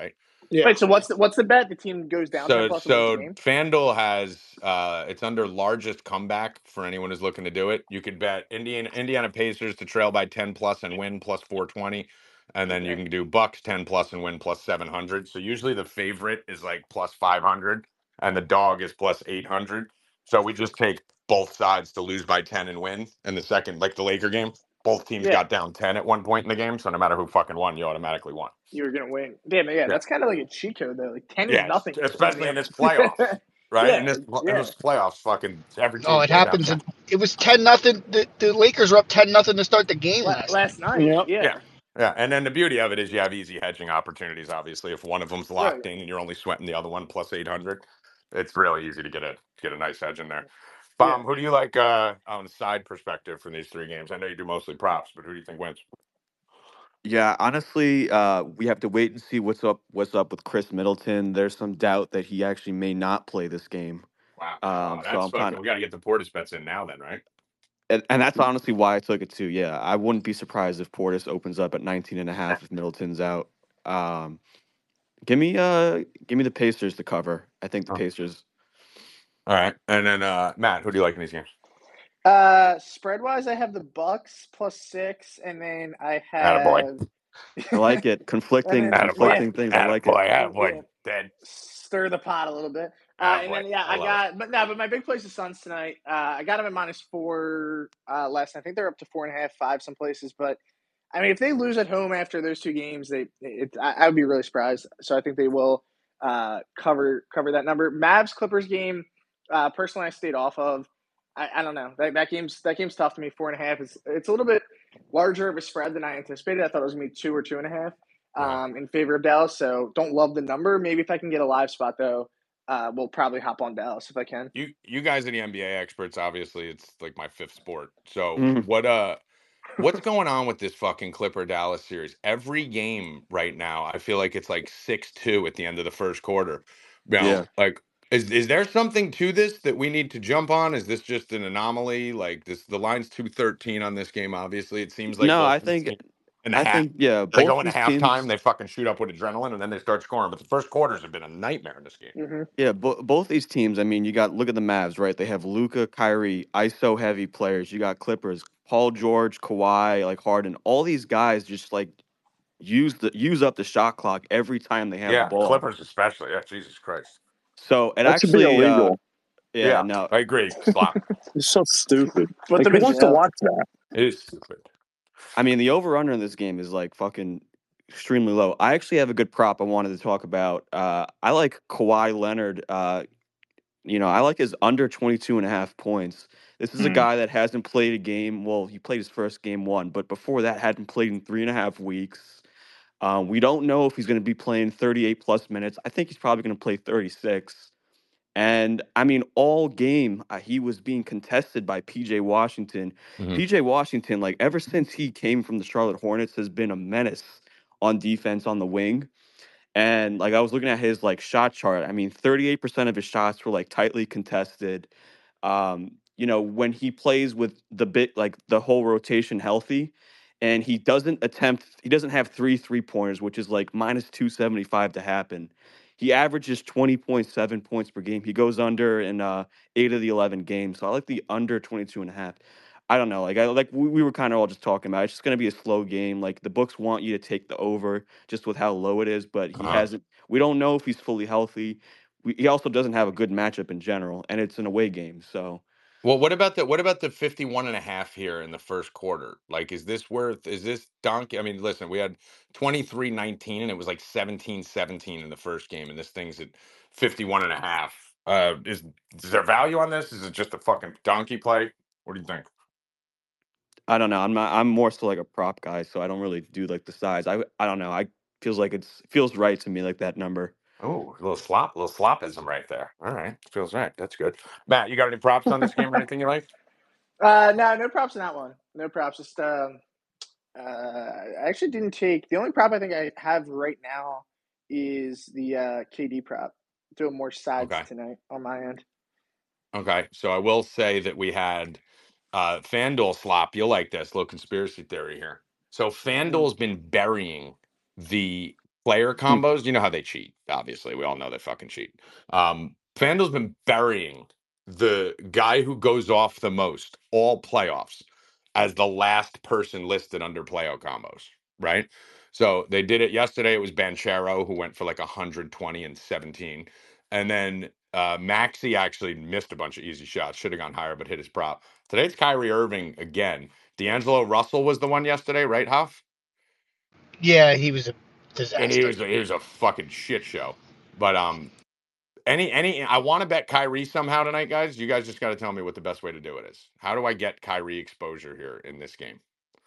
Yeah. Wait, so what's the bet? The team goes down 10 plus and wins the game? FanDuel has it's under largest comeback for anyone who's looking to do it. You could bet Indiana Pacers to trail by 10 plus and win plus 420. And then you can do Bucks 10 plus and win plus 700. So usually the favorite is like plus 500 and the dog is plus 800. So we just take both sides to lose by 10 and win. And the second, like the Laker game, both teams got down 10 at one point in the game. So no matter who fucking won, you automatically won. You were gonna win. Damn, that's kind of like a cheat code though. Like 10 is nothing. Especially in this playoffs. Right? In this playoffs, fucking every team. Oh, it happens. It was 10-0. The Lakers were up 10-0 to start the game last night. Yeah. And then the beauty of it is you have easy hedging opportunities. Obviously, if one of them's locked in and you're only sweating the other one plus 800, it's really easy to get a nice hedge in there. Bomb, who do you like on the side perspective from these 3 games? I know you do mostly props, but who do you think wins? Yeah, honestly, we have to wait and see what's up with Chris Middleton. There's some doubt that he actually may not play this game. Wow. So I'm we got to get the Portis bets in now then, right? And that's honestly why I took it too. Yeah, I wouldn't be surprised if Portis opens up at 19.5 if Middleton's out. Give me the Pacers to cover. I think the Pacers. All right. And then Matt, who do you like in these games? Spread wise, I have the Bucks plus 6, and then I have. Attaboy. I like it. Conflicting things. I like it. Attaboy. Dead. Stir the pot a little bit. And then but my big place is Suns tonight. I got them at -4 last night. I think they're up to 4.5, 5 some places. But I mean, if they lose at home after those 2 games, I would be really surprised. So I think they will cover that number. Mavs Clippers game. Personally, I stayed off of. I don't know. That game's tough to me. 4.5 it's a little bit larger of a spread than I anticipated. I thought it was gonna be 2 or 2.5 in favor of Dallas. So don't love the number. Maybe if I can get a live spot though, we'll probably hop on Dallas if I can. You guys are the NBA experts. Obviously, it's like my 5th sport. So what's going on with this fucking Clipper Dallas series? Every game right now, I feel like it's like 6-2 at the end of the first quarter. Like. Is there something to this that we need to jump on? Is this just an anomaly? Like the line's 213 on this game. Obviously, it seems like no. I think they go into halftime, they fucking shoot up with adrenaline, and then they start scoring. But the first quarters have been a nightmare in this game. Mm-hmm. Yeah, both these teams. I mean, look at the Mavs, right? They have Luka, Kyrie, ISO heavy players. You got Clippers, Paul George, Kawhi, like Harden. All these guys just like use up the shot clock every time they have the ball. Clippers especially. Yeah, Jesus Christ. So it that actually should be illegal. No, I agree. Slop. It's so stupid. Who wants to watch that? It is stupid. I mean, the over/under in this game is like fucking extremely low. I actually have a good prop I wanted to talk about. I like Kawhi Leonard. I like his under 22.5 points. This is a guy that hasn't played a game. Well, he played his first game 1, but before that hadn't played in 3.5 weeks. We don't know if he's going to be playing 38 plus minutes. I think he's probably going to play 36. And I mean, all game he was being contested by PJ Washington. PJ Washington, like ever since he came from the Charlotte Hornets, has been a menace on defense on the wing. And like I was looking at his like shot chart. I mean, 38% of his shots were like tightly contested. When he plays with the whole rotation healthy, and he doesn't have 3 3-pointers, which is like -275 to happen. He averages 20.7 points per game. He goes under in 8 of the 11 games. So I like the under 22.5. I don't know. We were kind of all just talking about. It's just going to be a slow game. Like the books want you to take the over just with how low it is, but he hasn't. We don't know if he's fully healthy. He also doesn't have a good matchup in general, and it's an away game. So. Well, what about the 51.5 here in the first quarter? Like, is this donkey? I mean, listen, we had 23-19 and it was like 17-17 in the first game, and this thing's at 51.5. Is there value on this? Is it just a fucking donkey play? What do you think? I don't know. I'm more so like a prop guy, so I don't really do like the size. I don't know. Feels right to me, like that number. Oh, a little slopism right there. All right, feels right. That's good. Matt, you got any props on this game or anything you like? No props on that one. No props. Just I actually didn't take. The only prop I think I have right now is the KD prop. Doing more sides tonight on my end. Okay, so I will say that we had FanDuel slop. You'll like this little conspiracy theory here. So FanDuel's been burying the player combos, you know how they cheat. Obviously, we all know they fucking cheat. FanDuel's been burying the guy who goes off the most all playoffs as the last person listed under playoff combos, right? So they did it yesterday. It was Banchero who went for like 120 and 17. And then Maxey actually missed a bunch of easy shots. Should have gone higher, but hit his prop. Today it's Kyrie Irving again. D'Angelo Russell was the one yesterday, right, Huff? Yeah, he was a disaster. And he was a fucking shit show. But any I want to bet Kyrie somehow tonight, guys. You guys just got to tell me what the best way to do it is. How do I get Kyrie exposure here in this game?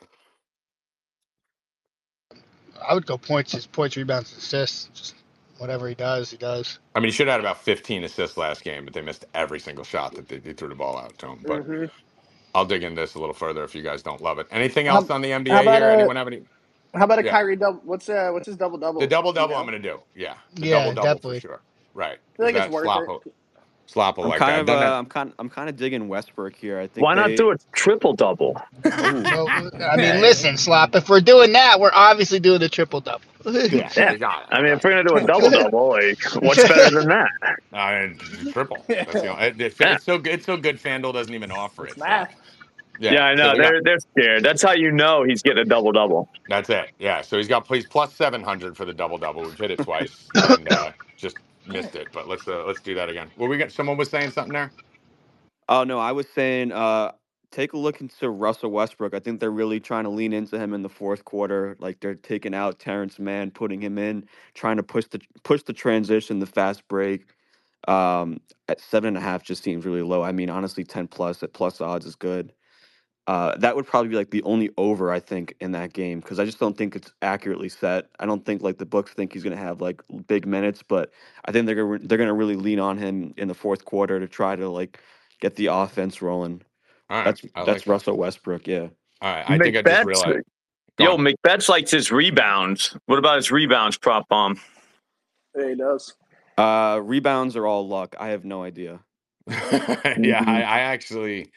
I would go points, rebounds, assists. Just whatever he does, he does. I mean, he should have had about 15 assists last game, but they missed every single shot that they threw the ball out to him. But I'll dig into this a little further if you guys don't love it. Anything else on the NBA here? Anyone have any? How about a Kyrie double? What's his double-double? The double-double I'm going to do. Yeah. The Yeah, double-double definitely. for sure. Right. I feel like it's worth it. Slopple like that. I'm kind of digging Westbrook here. I think. Why not do a triple-double? So, I mean, listen, Slop. If we're doing that, we're obviously doing a triple-double. Yeah. I mean, if we're gonna do a double-double, like, what's better than that? Triple. That's it's so good. It's so good. FanDuel doesn't even offer it. So. Yeah, I know. They're scared. That's how you know he's getting a double-double. That's it. Yeah. So he's plus 700 for the double-double. We've hit it twice and just missed it. But let's do that again. Someone was saying something there? Oh no, I was saying take a look into Russell Westbrook. I think they're really trying to lean into him in the fourth quarter. Like they're taking out Terrence Mann, putting him in, trying to push the transition, the fast break. At 7.5 just seems really low. I mean, honestly, 10+ at plus odds is good. That would probably be like the only over I think in that game because I just don't think it's accurately set. I don't think like the books think he's going to have like big minutes, but I think they're going to really lean on him in the fourth quarter to try to like get the offense rolling. All right. That's Russell Westbrook, yeah. All right. I think I just realized. McBetts likes his rebounds. What about his rebounds, prop bomb? Yeah, he does. Rebounds are all luck. I have no idea. Yeah, I actually.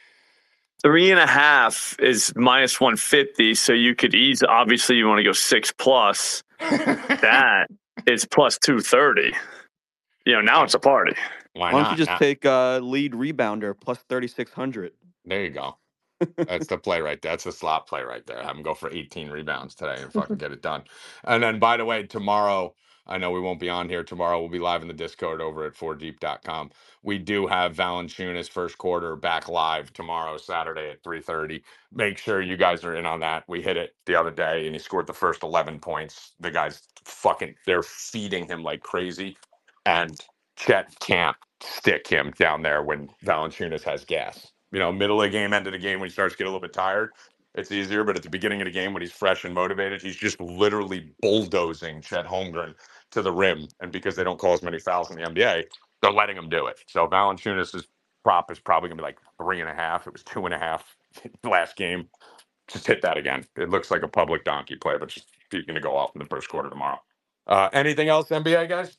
3.5 is minus 150, so you could obviously you want to go 6+. That is plus 230. Now it's a party. Why don't you just take lead rebounder plus 3,600? There you go. That's the play right there. That's the slot play right there. Have him go for 18 rebounds today and fucking get it done. And then, by the way, tomorrow, I know we won't be on here tomorrow. We'll be live in the Discord over at 4deep.com. We do have Valanciunas first quarter back live tomorrow, Saturday at 3:30. Make sure you guys are in on that. We hit it the other day, and he scored the first 11 points. The guys they're feeding him like crazy. And Chet can't stick him down there when Valanciunas has gas. Middle of the game, end of the game, when he starts to get a little bit tired, it's easier. But at the beginning of the game, when he's fresh and motivated, he's just literally bulldozing Chet Holmgren to the rim. And because they don't call as many fouls in the NBA, they're letting him do it. So Valanciunas' prop is probably going to be like 3.5. It was 2.5 last game. Just hit that again. It looks like a public donkey play, but he's going to go off in the first quarter tomorrow. Anything else, NBA guys?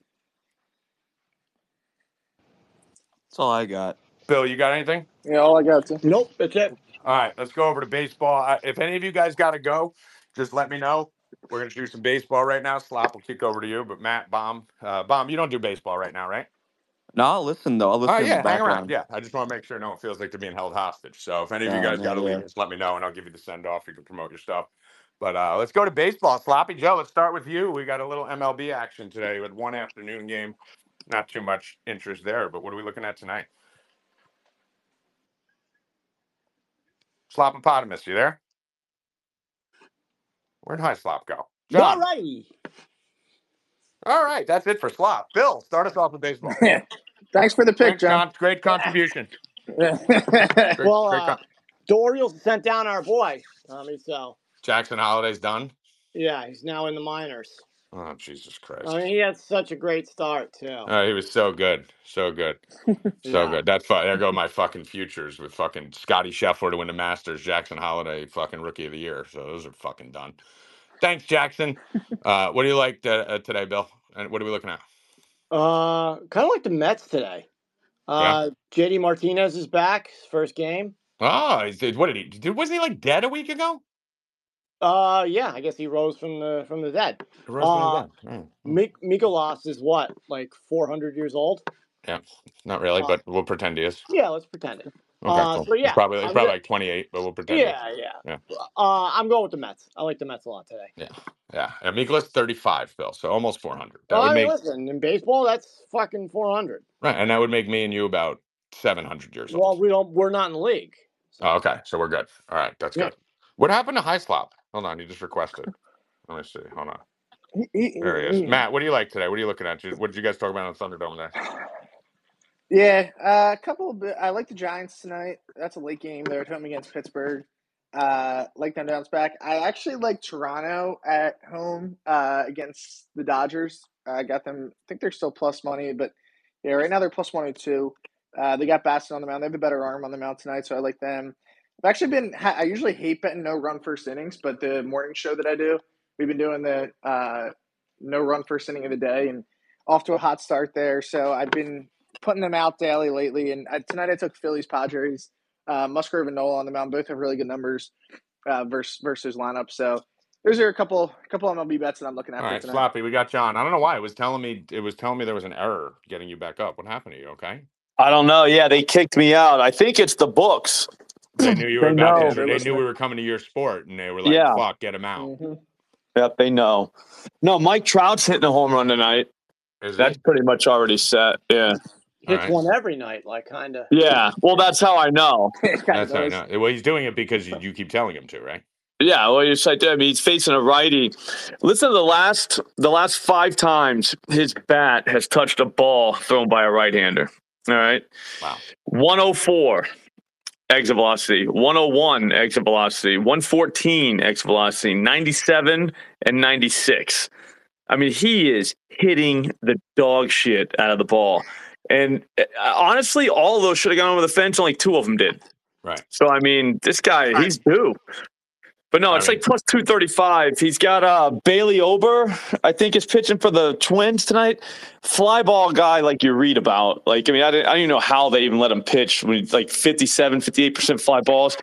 That's all I got. Bill, you got anything? Yeah, all I got. Nope, that's it. All right, let's go over to baseball. If any of you guys got to go, just let me know. We're going to do some baseball right now. Slop will kick over to you. But Matt, Bomb, you don't do baseball right now, right? No, I'll listen, though. I'll listen in the background. Hang around. Yeah, I just want to make sure no one feels like they're being held hostage. So if any of you guys got to leave, just let me know, and I'll give you the send-off. You can promote your stuff. But let's go to baseball. Sloppy Joe, let's start with you. We got a little MLB action today with one afternoon game. Not too much interest there, but what are we looking at tonight? Slopopotamus, you there? Where'd High Slop go? All righty. All right, that's it for Slop. Bill, start us off with baseball. Thanks for the pick, John. Great contribution. The Orioles sent down our boy. So Jackson Holliday's done? Yeah, he's now in the minors. Oh, Jesus Christ. I mean, he had such a great start, too. He was so good. So good. Good. That's fun. There go my fucking futures with fucking Scotty Scheffler to win the Masters, Jackson Holliday, fucking Rookie of the Year. So those are fucking done. Thanks, Jackson. What do you like today, Bill? And what are we looking at? Kind of like the Mets today. JD Martinez is back, his first game. Oh, what did he do? Wasn't he like dead a week ago? Yeah, I guess he rose from the dead. Mikolas is what, like 400 years old? Yeah, not really, but we'll pretend he is. Yeah, let's pretend it. Okay, cool. So yeah, he's probably like 28, but we'll pretend. Yeah. I'm going with the Mets. I like the Mets a lot today. Yeah. And Mikolas 35, Phil, so almost 400. That would make. Listen, in baseball, that's fucking 400. Right, and that would make me and you about 700 years old. Well, we're not in the league. So. Oh, okay, so we're good. All right, that's good. What happened to High Slop? Hold on, you just requested. Let me see. Hold on. There he is. Matt, what do you like today? What are you looking at? What did you guys talk about on Thunderdome there? Yeah, a couple. I like the Giants tonight. That's a late game. They're home against Pittsburgh. Like them bounce back. I actually like Toronto at home against the Dodgers. I got them. I think they're still plus money, but yeah, right now they're plus 102. They got Baston on the mound. They have a better arm on the mound tonight, so I like them. I've actually been. I usually hate betting no run first innings, but the morning show that I do, we've been doing the no run first inning of the day, and off to a hot start there. So I've been putting them out daily lately, and tonight I took Phillies Padres. Musgrove and Nola on the mound both have really good numbers versus lineup. So those are a couple MLB bets that I'm looking at. All right, tonight. Sloppy, we got John. I don't know why it was telling me there was an error getting you back up. What happened to you? Okay. I don't know. Yeah, they kicked me out. I think it's the books. They knew you were they knew we were coming to your sport, and they were like, "Fuck, get him out." Mm-hmm. Yep, they know. No, Mike Trout's hitting a home run tonight. That's pretty much already set. Yeah. Hits one every night, like kind of. Yeah, well, that's how I know. That's how I know. Well, he's doing it because you keep telling him to, right? Yeah, well, you're right there. I mean, he's facing a righty. Listen to the last 5 times his bat has touched a ball thrown by a right-hander. All right. Wow. 104 exit velocity, 101 exit velocity, 114 exit velocity, 97 and 96. I mean, he is hitting the dog shit out of the ball. And honestly, all of those should have gone over the fence. Only 2 of them did. Right. So, I mean, this guy, he's due. But no, it's like plus 235. He's got Bailey Ober, I think, is pitching for the Twins tonight. Fly ball guy like you read about. Like, I mean, I don't even know how they even let him pitch when he's like 57, 58% fly balls.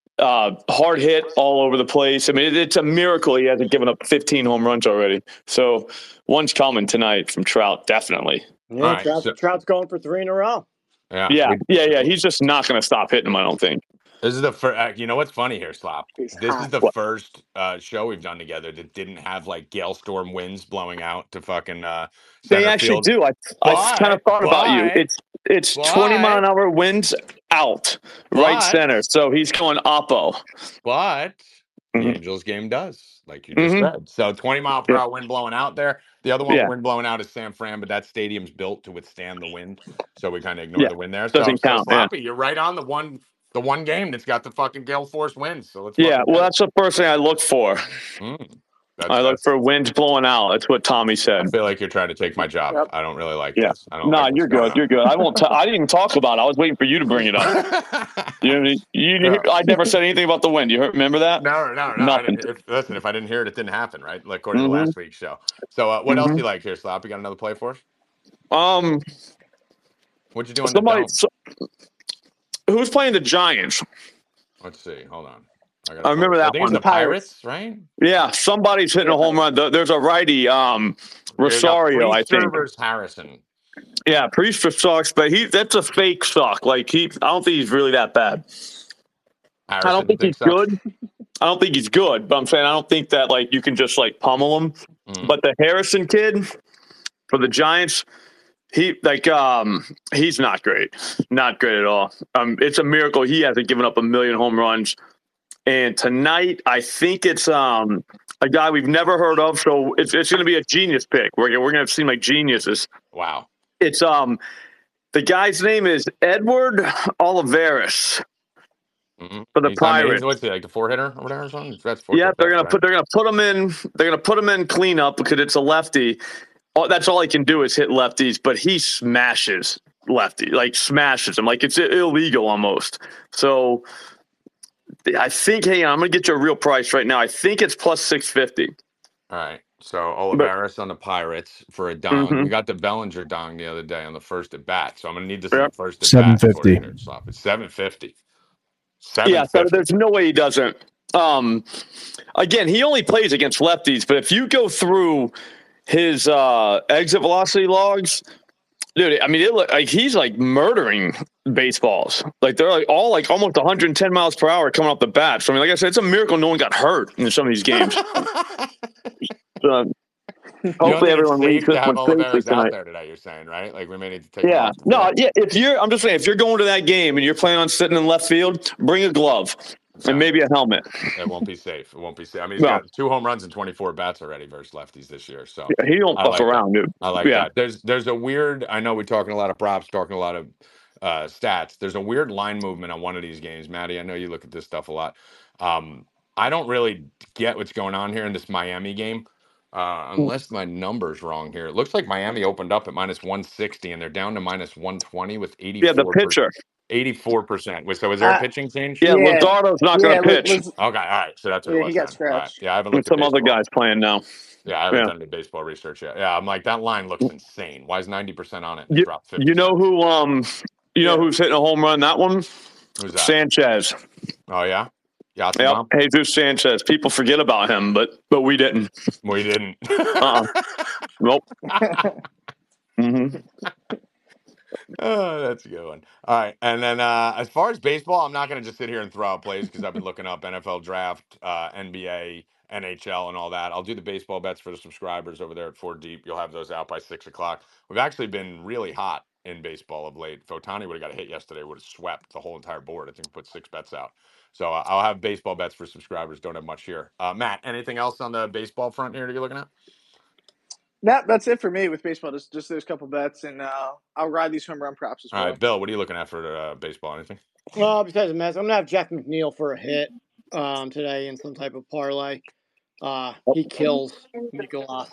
Hard hit all over the place. I mean, it's a miracle he hasn't given up 15 home runs already. So one's coming tonight from Trout, definitely. Yeah, right, Trout's going for 3 in a row. Yeah. He's just not going to stop hitting them, I don't think. This is the first. You know what's funny here, Slop? This is the first show we've done together that didn't have like gale storm winds blowing out to fucking. They actually do. I kind of thought about you. It's 20 mile an hour winds out right center. So he's going oppo. But the Angels game does, like you just said. So 20 mile per hour wind blowing out there. The other one wind blowing out is San Fran, but that stadium's built to withstand the wind, so we kind of ignore the wind there. Doesn't count. Sloppy, you're right on the one game that's got the fucking gale force winds. So let's that's the first thing I look for. I look for winds blowing out. That's what Tommy said. I feel like you're trying to take my job. Yep. I don't really like this. You're good. You're good. I won't. I didn't even talk about it. I was waiting for you to bring it up. I never said anything about the wind. You remember that? No. Nothing. Listen, if I didn't hear it, it didn't happen, right? Like according to last week's show. So what else do you like here, Slop? You got another play for us? What'd you do on who's playing the Giants? Let's see. Hold on. I remember that one. It's the Pirates, right? Yeah, somebody's hitting a home run. There's a righty, Rosario, I think. Harrison. Yeah, Priest sucks, but that's a fake suck. Like I don't think he's really that bad. Harrison, I don't think he's good. I don't think he's good, but I'm saying I don't think that like you can just like pummel him. But the Harrison kid for the Giants, he's not great. Not great at all. It's a miracle he hasn't given up 1 million home runs. And tonight, I think it's a guy we've never heard of, so it's going to be a genius pick. We're going to seem like geniuses. Wow. It's the guy's name is Edward Olivares for the Pirates. What's he, like a 4-hitter or whatever? That's they're going to put him in. They're going to put him in cleanup because it's a lefty. That's all he can do is hit lefties, but he smashes lefty, like smashes them, like it's illegal almost. So. I think, hang on, I'm going to get you a real price right now. I think it's plus 650. All right. So Olivares on the Pirates for a dong. We got the Bellinger dong the other day on the first at bat. So I'm going to need this first at bat. 750. It's 750. Yeah, so there's no way he doesn't. Again, he only plays against lefties, but if you go through his exit velocity logs, dude, I mean, he's like murdering baseballs. Like they're like all like almost 110 miles per hour coming off the bat. So I mean, like I said, it's a miracle no one got hurt in some of these games. Hopefully everyone leaves this one safely tonight. Out there today, you're saying, right? Like we may need to take. Yeah, no, yeah. I'm just saying, if you're going to that game and you're planning on sitting in left field, bring a glove and maybe a helmet. It won't be safe. It won't be safe. I mean, he's got 2 home runs and 24 bats already versus lefties this year. So yeah, he don't fuck around, dude. I like that. There's a weird. I know we're talking a lot of props, talking a lot of stats. There's a weird line movement on one of these games, Maddie. I know you look at this stuff a lot. I don't really get what's going on here in this Miami game. Unless my number's wrong here. It looks like Miami opened up at -160 and they're down to -120 with 84%. Yeah, the pitcher. 84%. So is there a pitching change? Yeah, Luzardo's not going to pitch. Okay, all right. So that's what it was. He got scratched. Right. Yeah, I haven't looked at some other guys playing now. Yeah, I haven't done any baseball research yet. Yeah, I'm like, that line looks insane. Why is 90% on it? Drop 50%? You know who? Know who's hitting a home run? That one. Who's that? Sanchez. Oh yeah. Yeah, Jesus Sanchez. People forget about him, but we didn't. We didn't. Nope. Mm-hmm. Oh, that's a good one. All right, and then as far as baseball, I'm not going to just sit here and throw out plays because I've been looking up NFL draft, NBA, NHL, and all that. I'll do the baseball bets for the subscribers over there at 4 Deep. You'll have those out by 6 o'clock. We've actually been really hot in baseball of late. Fotani would have got a hit yesterday, would have swept the whole entire board. I think we put 6 bets out. So I'll have baseball bets for subscribers. Don't have much here. Matt, anything else on the baseball front here that you're looking at? No, that's it for me with baseball. Just those couple bets, and I'll ride these home run props as well. All right, Bill, what are you looking at for baseball? Anything? Well, besides the Mets, I'm gonna have Jeff McNeil for a hit today in some type of parlay. He kills Nicolas.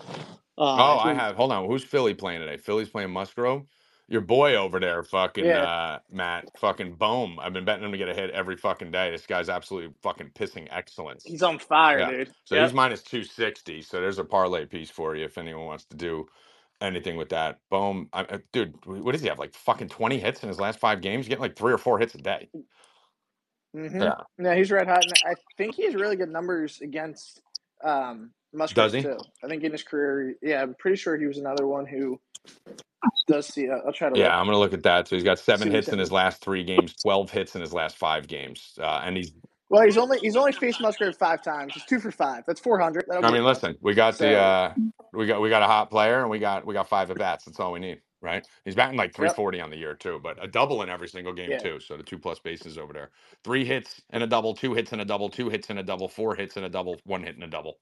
I have. Hold on. Who's Philly playing today? Philly's playing Musgrove. Your boy over there, fucking Matt, fucking Bohm. I've been betting him to get a hit every fucking day. This guy's absolutely fucking pissing excellence. He's on fire, dude. So he's -260. So there's a parlay piece for you if anyone wants to do anything with that. Bohm, dude, what does he have? Like fucking 20 hits in his last 5 games? He's getting like 3 or 4 hits a day. Mm-hmm. Yeah, he's red hot. And I think he has really good numbers against Musgrove, does he? too. I think in his career, I'm pretty sure he was another one who does see. I'll try to. Yeah, I'm gonna look at that. So he's got 7 hits in his last 3 games, 12 hits in his last 5 games, and he's. Well, he's only faced Musgrove 5 times. He's 2 for 5. That's 400. I mean, listen, we got we got a hot player, and we got 5 at bats. That's all we need, right? He's batting like 340 on the year too, but a double in every single game too. So the 2+ bases over there, 3 hits and a double, 2 hits and a double, 2 hits and a double, 4 hits and a double, 1 hit and a double.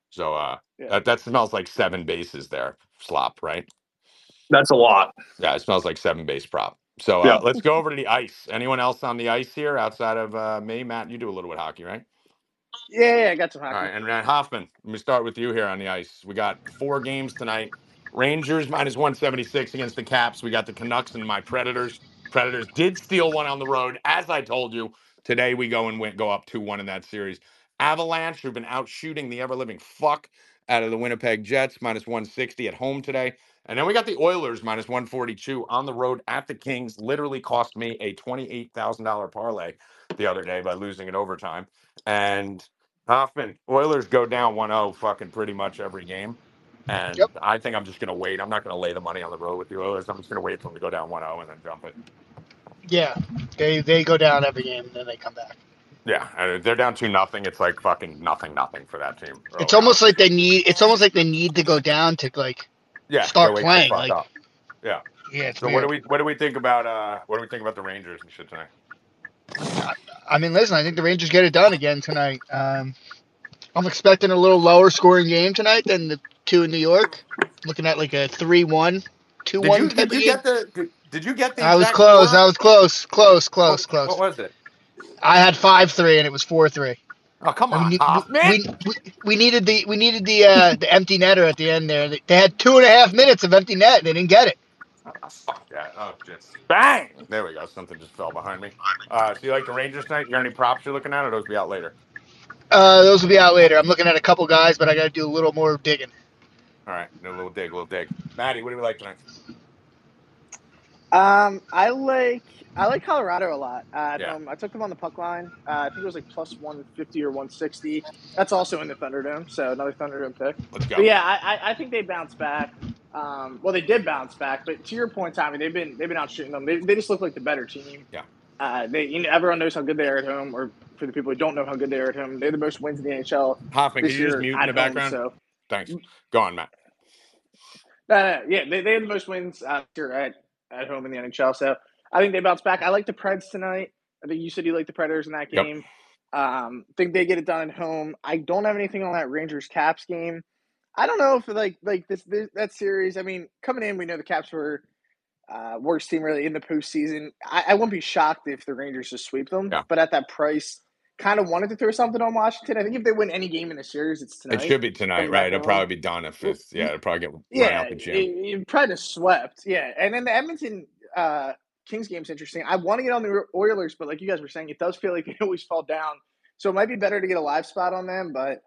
So that smells like 7 bases there, slop, right? That's a lot. Yeah, it smells like 7 base prop. So let's go over to the ice. Anyone else on the ice here outside of me? Matt, you do a little bit of hockey, right? Yeah, I got some hockey. All right, and Hoffman, let me start with you here on the ice. We got 4 games tonight. Rangers -176 against the Caps. We got the Canucks and my Predators. Predators did steal one on the road, as I told you. Today we go up 2-1 in that series. Avalanche, who've been out shooting the ever-living fuck out of the Winnipeg Jets, -160 at home today. And then we got the Oilers -142 on the road at the Kings. Literally cost me a $28,000 parlay the other day by losing in overtime. And Hoffman, Oilers go down 1-0 fucking pretty much every game. And I think I'm just going to wait. I'm not going to lay the money on the road with the Oilers. I'm just going to wait for them to go down 1-0 and then jump it. Yeah, they go down every game and then they come back. Yeah, they're down 2-0. It's like fucking nothing for that team. It's almost like they need. It's almost like they need to go down to like start playing. Like, yeah. So weird. what do we think about the Rangers and shit tonight? I mean, listen, I think the Rangers get it done again tonight. I'm expecting a little lower scoring game tonight than the 2 in New York. Looking at like a 3-1, 2-1 type of game. Did you get the? I was close. Close. What was it? I had 5-3 and it was 4-3. Oh, come on, man. We needed the empty netter at the end there. They had 2.5 minutes of empty net and they didn't get it. Fuck that. Oh, just bang. There we go. Something just fell behind me. So you like the Rangers tonight? You got any props you're looking at, or those will be out later? Those will be out later. I'm looking at a couple guys, but I got to do a little more digging. All right. A little dig. Maddie, what do we like tonight? I like Colorado a lot at Yeah. home. I took them on the puck line. I think it was like plus 150 or 160. That's also in the Thunderdome, so another Thunderdome pick. Let's go. But yeah, I think they bounce back. Well, they did bounce back, but to your point, Tommy, they've been out shooting them. They just look like the better team. Yeah. Everyone knows how good they are at home, or for the people who don't know how good they are at home, they're the most wins in the NHL Hoffman, this can you just year mute in at the home. background? So Thanks. Go on, Matt. yeah, they have the most wins here at home in the NHL. So I think they bounce back. I like the Preds tonight. I think you said you like the Predators in that game. Yep. Think they get it done at home. I don't have anything on that Rangers Caps game. I don't know if that series. I mean, coming in, we know the Caps were worst team really in the postseason. I wouldn't be shocked if the Rangers just sweep them. Yeah. But at that price, kind of wanted to throw something on Washington. I think if they win any game in the series, it's tonight. It should be tonight, right? It'll probably be done if it's it'll probably get run out the gym. It probably just swept. Yeah, and then the Edmonton Kings game's interesting. I want to get on the Oilers, but like you guys were saying, it does feel like they always fall down. So it might be better to get a live spot on them, but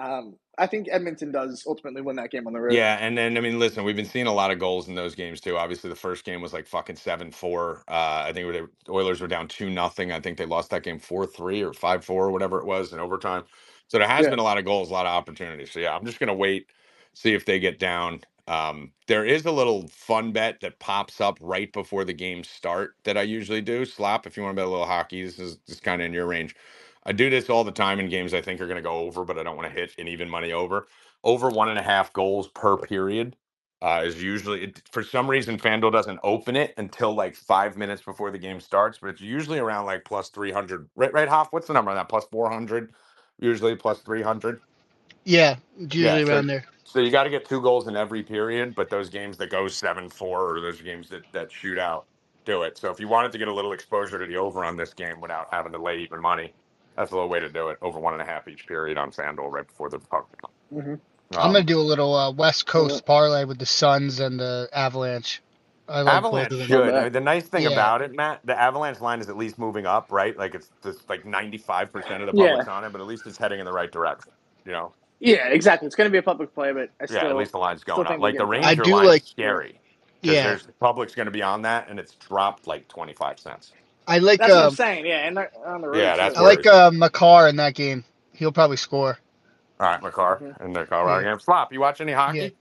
I think Edmonton does ultimately win that game on the road. Yeah, and then I mean, listen, we've been seeing a lot of goals in those games too. Obviously, the first game was like fucking 7-4. I think the Oilers were down 2-0. I think they lost that game 4-3 or 5-4 or whatever it was in overtime. So there has been a lot of goals, a lot of opportunities. So yeah, I'm just gonna wait, see if they get down. There is a little fun bet that pops up right before the games start that I usually do. Slop, if you want to bet a little hockey, this is just kind of in your range. I do this all the time in games I think are going to go over, but I don't want to hit an even money over. Over 1.5 goals per period is usually, for some reason, FanDuel doesn't open it until like 5 minutes before the game starts, but it's usually around like plus 300. Right, Hoff? What's the number on that? Plus 400? Usually plus 300? Yeah, usually around there. So you got to get 2 goals in every period, but those games that go 7-4 or those games that shoot out do it. So if you wanted to get a little exposure to the over on this game without having to lay even money, that's a little way to do it. Over 1.5 each period on FanDuel right before the puck. Mm-hmm. I'm gonna do a little West Coast parlay with the Suns and the Avalanche. I like Avalanche both of them. should. I mean, the nice thing about it, Matt, the Avalanche line is at least moving up, right? Like it's just like 95% of the public's on it, but at least it's heading in the right direction. You know? Yeah, exactly. It's going to be a public play, but at least the line's going up. Like the Ranger I do line like is scary. Because the public's going to be on that, and it's dropped like 25 cents. I like. That's what I'm saying. Yeah, and on the road. Yeah, that's. I like Makar in that game. He'll probably score. All right, Makar in the Colorado game. Slop, you watch any hockey? Yeah.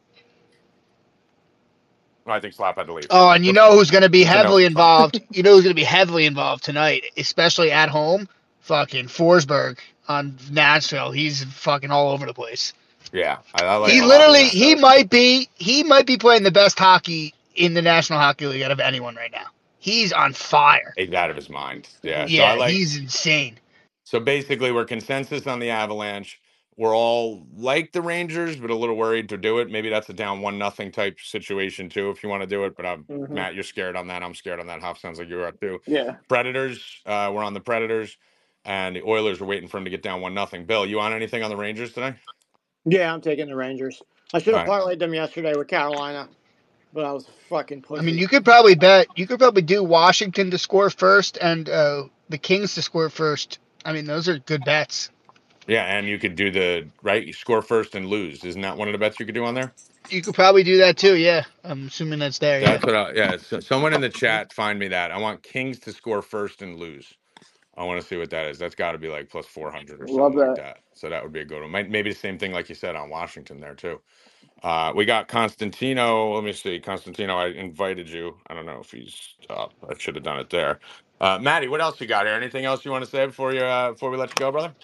I think Slop had to leave. Oh, and you know who's going to be heavily involved? You know who's going to be heavily involved tonight, especially at home? Fucking Forsberg on Nashville. He's fucking all over the place. Yeah, I like. He literally, he might be playing the best hockey in the National Hockey League out of anyone right now. He's on fire. He's out of his mind. Yeah, yeah, so he's insane. So basically, we're consensus on the Avalanche. We're all like the Rangers, but a little worried to do it. Maybe that's a down 1-0 type situation too, if you want to do it. But Matt, you're scared on that. I'm scared on that. Hoff sounds like you are too. Yeah. Predators. We're on the Predators, and the Oilers are waiting for him to get down 1-0. Bill, you on anything on the Rangers today? Yeah, I'm taking the Rangers. I should have parlayed them yesterday with Carolina, but I was fucking pussy. I mean, you could probably do Washington to score first and the Kings to score first. I mean, those are good bets. Yeah, and you could do you score first and lose. Isn't that one of the bets you could do on there? You could probably do that too, yeah. I'm assuming that's there. That's what someone in the chat find me that. I want Kings to score first and lose. I want to see what that is. That's got to be like plus 400 or something like that. So that would be a good one. Maybe the same thing like you said on Washington there too. We got Constantino. Let me see. Constantino, I invited you. I don't know if he's up. I should have done it there. Maddie, what else you got here? Anything else you want to say before we let you go, brother?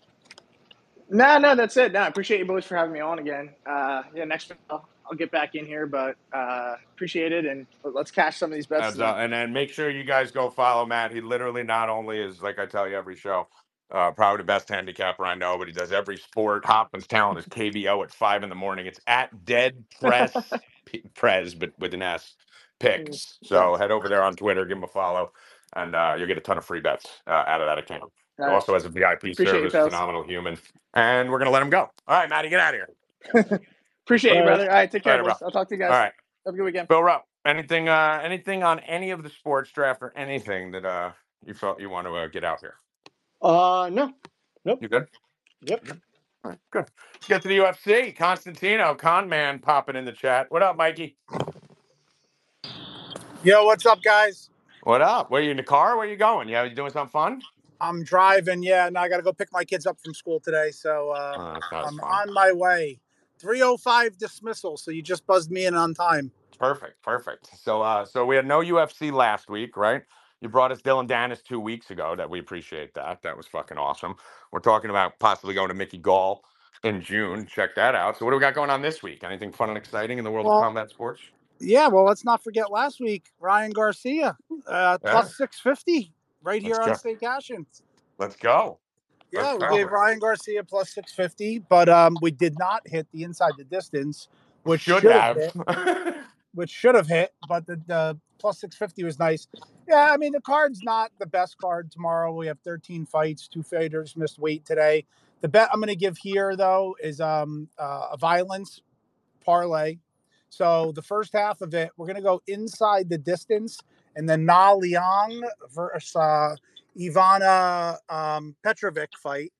No, that's it. No, I appreciate you boys for having me on again. Next week I'll get back in here, but appreciate it, and let's cash some of these bets. And then make sure you guys go follow Matt. He literally not only is, like I tell you every show, probably the best handicapper I know, but he does every sport. Hoffman's talent is KBO at 5 a.m. It's at Dead Press Prez, but with an S picks. So head over there on Twitter, give him a follow, and you'll get a ton of free bets out of that account. Also has a VIP service, phenomenal human. And we're going to let him go. All right, Matty, get out of here. Appreciate you, brother. All right, take care, boys. I'll talk to you guys. All right. Have a good weekend. Bill Rupp, anything on any of the sports draft or anything that you felt you want to get out here? No. Nope. You good? Yep. All right, good. Let's get to the UFC. Constantino, Con Man, popping in the chat. What up, Mikey? Yo, what's up, guys? What up? Where are you in the car? Where are you going? You doing something fun? I'm driving. Yeah, and I got to go pick my kids up from school today. So That's not as I'm fun. on my way. 3:05 dismissal. So you just buzzed me in on time. Perfect. So we had no UFC last week, right? You brought us Dylan Dennis 2 weeks ago. That we appreciate that. That was fucking awesome. We're talking about possibly going to Mickey Gall in June. Check that out. So what do we got going on this week? Anything fun and exciting in the world of combat sports? Yeah, well, let's not forget last week, Ryan Garcia, plus 650 right here on Stay Cashin. Let's go. Yeah, we gave Ryan Garcia plus 650, but we did not hit the inside the distance, which should have hit. Which should have hit, but the plus 650 was nice. Yeah, I mean, the card's not the best card tomorrow. We have 13 fights, 2 fighters missed weight today. The bet I'm going to give here, though, is a violence parlay. So the first half of it, we're going to go inside the distance, and then Na Liang versus Ivana Petrovic fight.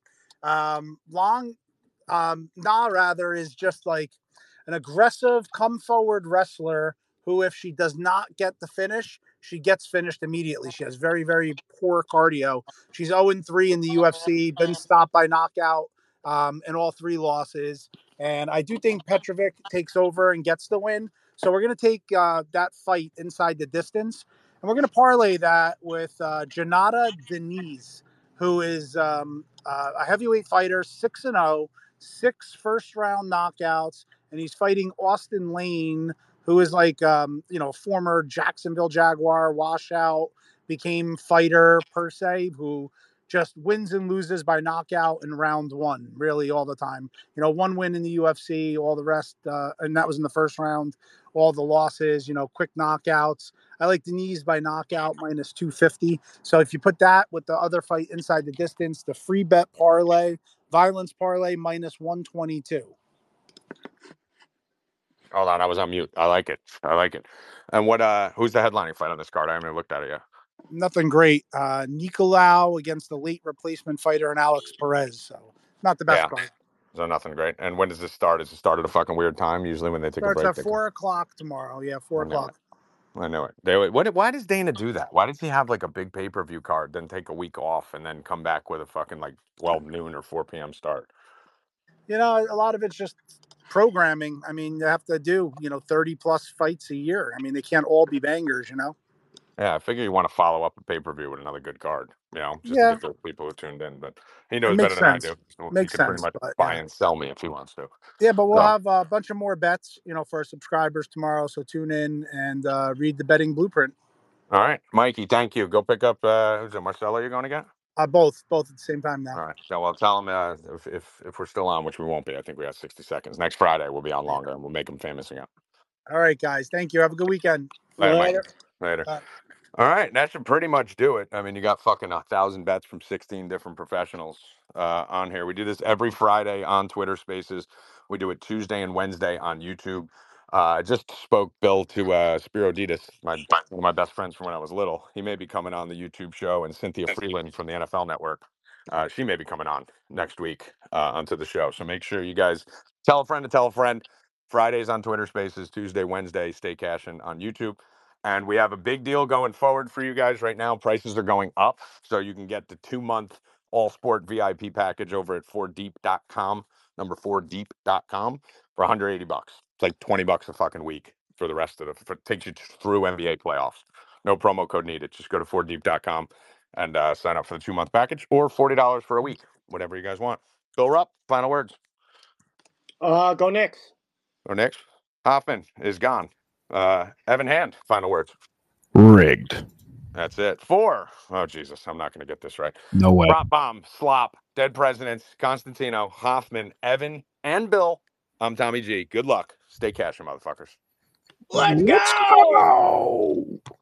Na rather is just like an aggressive, come forward wrestler who, if she does not get the finish, she gets finished immediately. She has very, very poor cardio. She's 0-3 in the UFC, been stopped by knockout in all 3 losses. And I do think Petrovic takes over and gets the win. So we're going to take that fight inside the distance. And we're going to parlay that with Janata Denise, who is a heavyweight fighter, 6-0, 6 first-round knockouts. And he's fighting Austin Lane, who is like, former Jacksonville Jaguar washout, became fighter per se, who just wins and loses by knockout in round 1, really all the time. 1 win in the UFC, all the rest, and that was in the first round. All the losses, quick knockouts. I like Denise by knockout minus 250. So if you put that with the other fight inside the distance, the free bet parlay, violence parlay minus 122. Hold on, I was on mute. I like it. And who's the headlining fight on this card? I haven't even looked at it yet. Nothing great. Nicolau against the late replacement fighter and Alex Perez. So not the best card. So nothing great. And when does this start? Does it start at a fucking weird time? Usually when they take a break. Starts at 4 o'clock tomorrow. Yeah, 4 o'clock. I know it. Why does Dana do that? Why does he have like a big pay-per-view card, then take a week off, and then come back with a fucking like 12 noon or 4 p.m. start? A lot of it's just programming. I mean, you have to do 30 plus fights a year. I mean, they can't all be bangers. Yeah, I figure you want to follow up a pay-per-view with another good card, just to get those people who tuned in. But he knows better than I do. So he can pretty much buy and sell me if he wants to. Yeah, but we'll have a bunch of more bets, for our subscribers tomorrow. So tune in and read the betting blueprint. All right, Mikey, thank you. Go pick up, who's it, Marcelo you're going to get? Both at the same time now. All right. So, well, tell him if we're still on, which we won't be. I think we have 60 seconds. Next Friday, we'll be on longer, and we'll make him famous again. All right, guys. Thank you. Have a good weekend. Later. All right. That should pretty much do it. I mean, you got fucking 1,000 bets from 16 different professionals on here. We do this every Friday on Twitter Spaces. We do it Tuesday and Wednesday on YouTube. I just spoke, Bill, to Spiro Ditas, one of my best friends from when I was little. He may be coming on the YouTube show, and Cynthia Freeland from the NFL Network. She may be coming on next week onto the show. So make sure you guys tell a friend to tell a friend. Fridays on Twitter Spaces, Tuesday, Wednesday, Stay Cashin' on YouTube. And we have a big deal going forward for you guys right now. Prices are going up, so you can get the 2-month All Sport VIP package over at 4deep.com, number 4deep.com for $180. It's like $20 a fucking week for the rest of it takes you through NBA playoffs. No promo code needed. Just go to 4deep.com and sign up for the 2-month package, or $40 for a week, whatever you guys want. Bill Rupp, final words. Go Knicks. Go Knicks. Hoffman is gone. Evan Hand, final words. Rigged. That's it. 4. Oh, Jesus. I'm not going to get this right. No way. Prop Bomb, Slop, Dead Presidents, Constantino, Hoffman, Evan, and Bill. I'm Tommy G. Good luck. Stay cashin', motherfuckers. Let's go!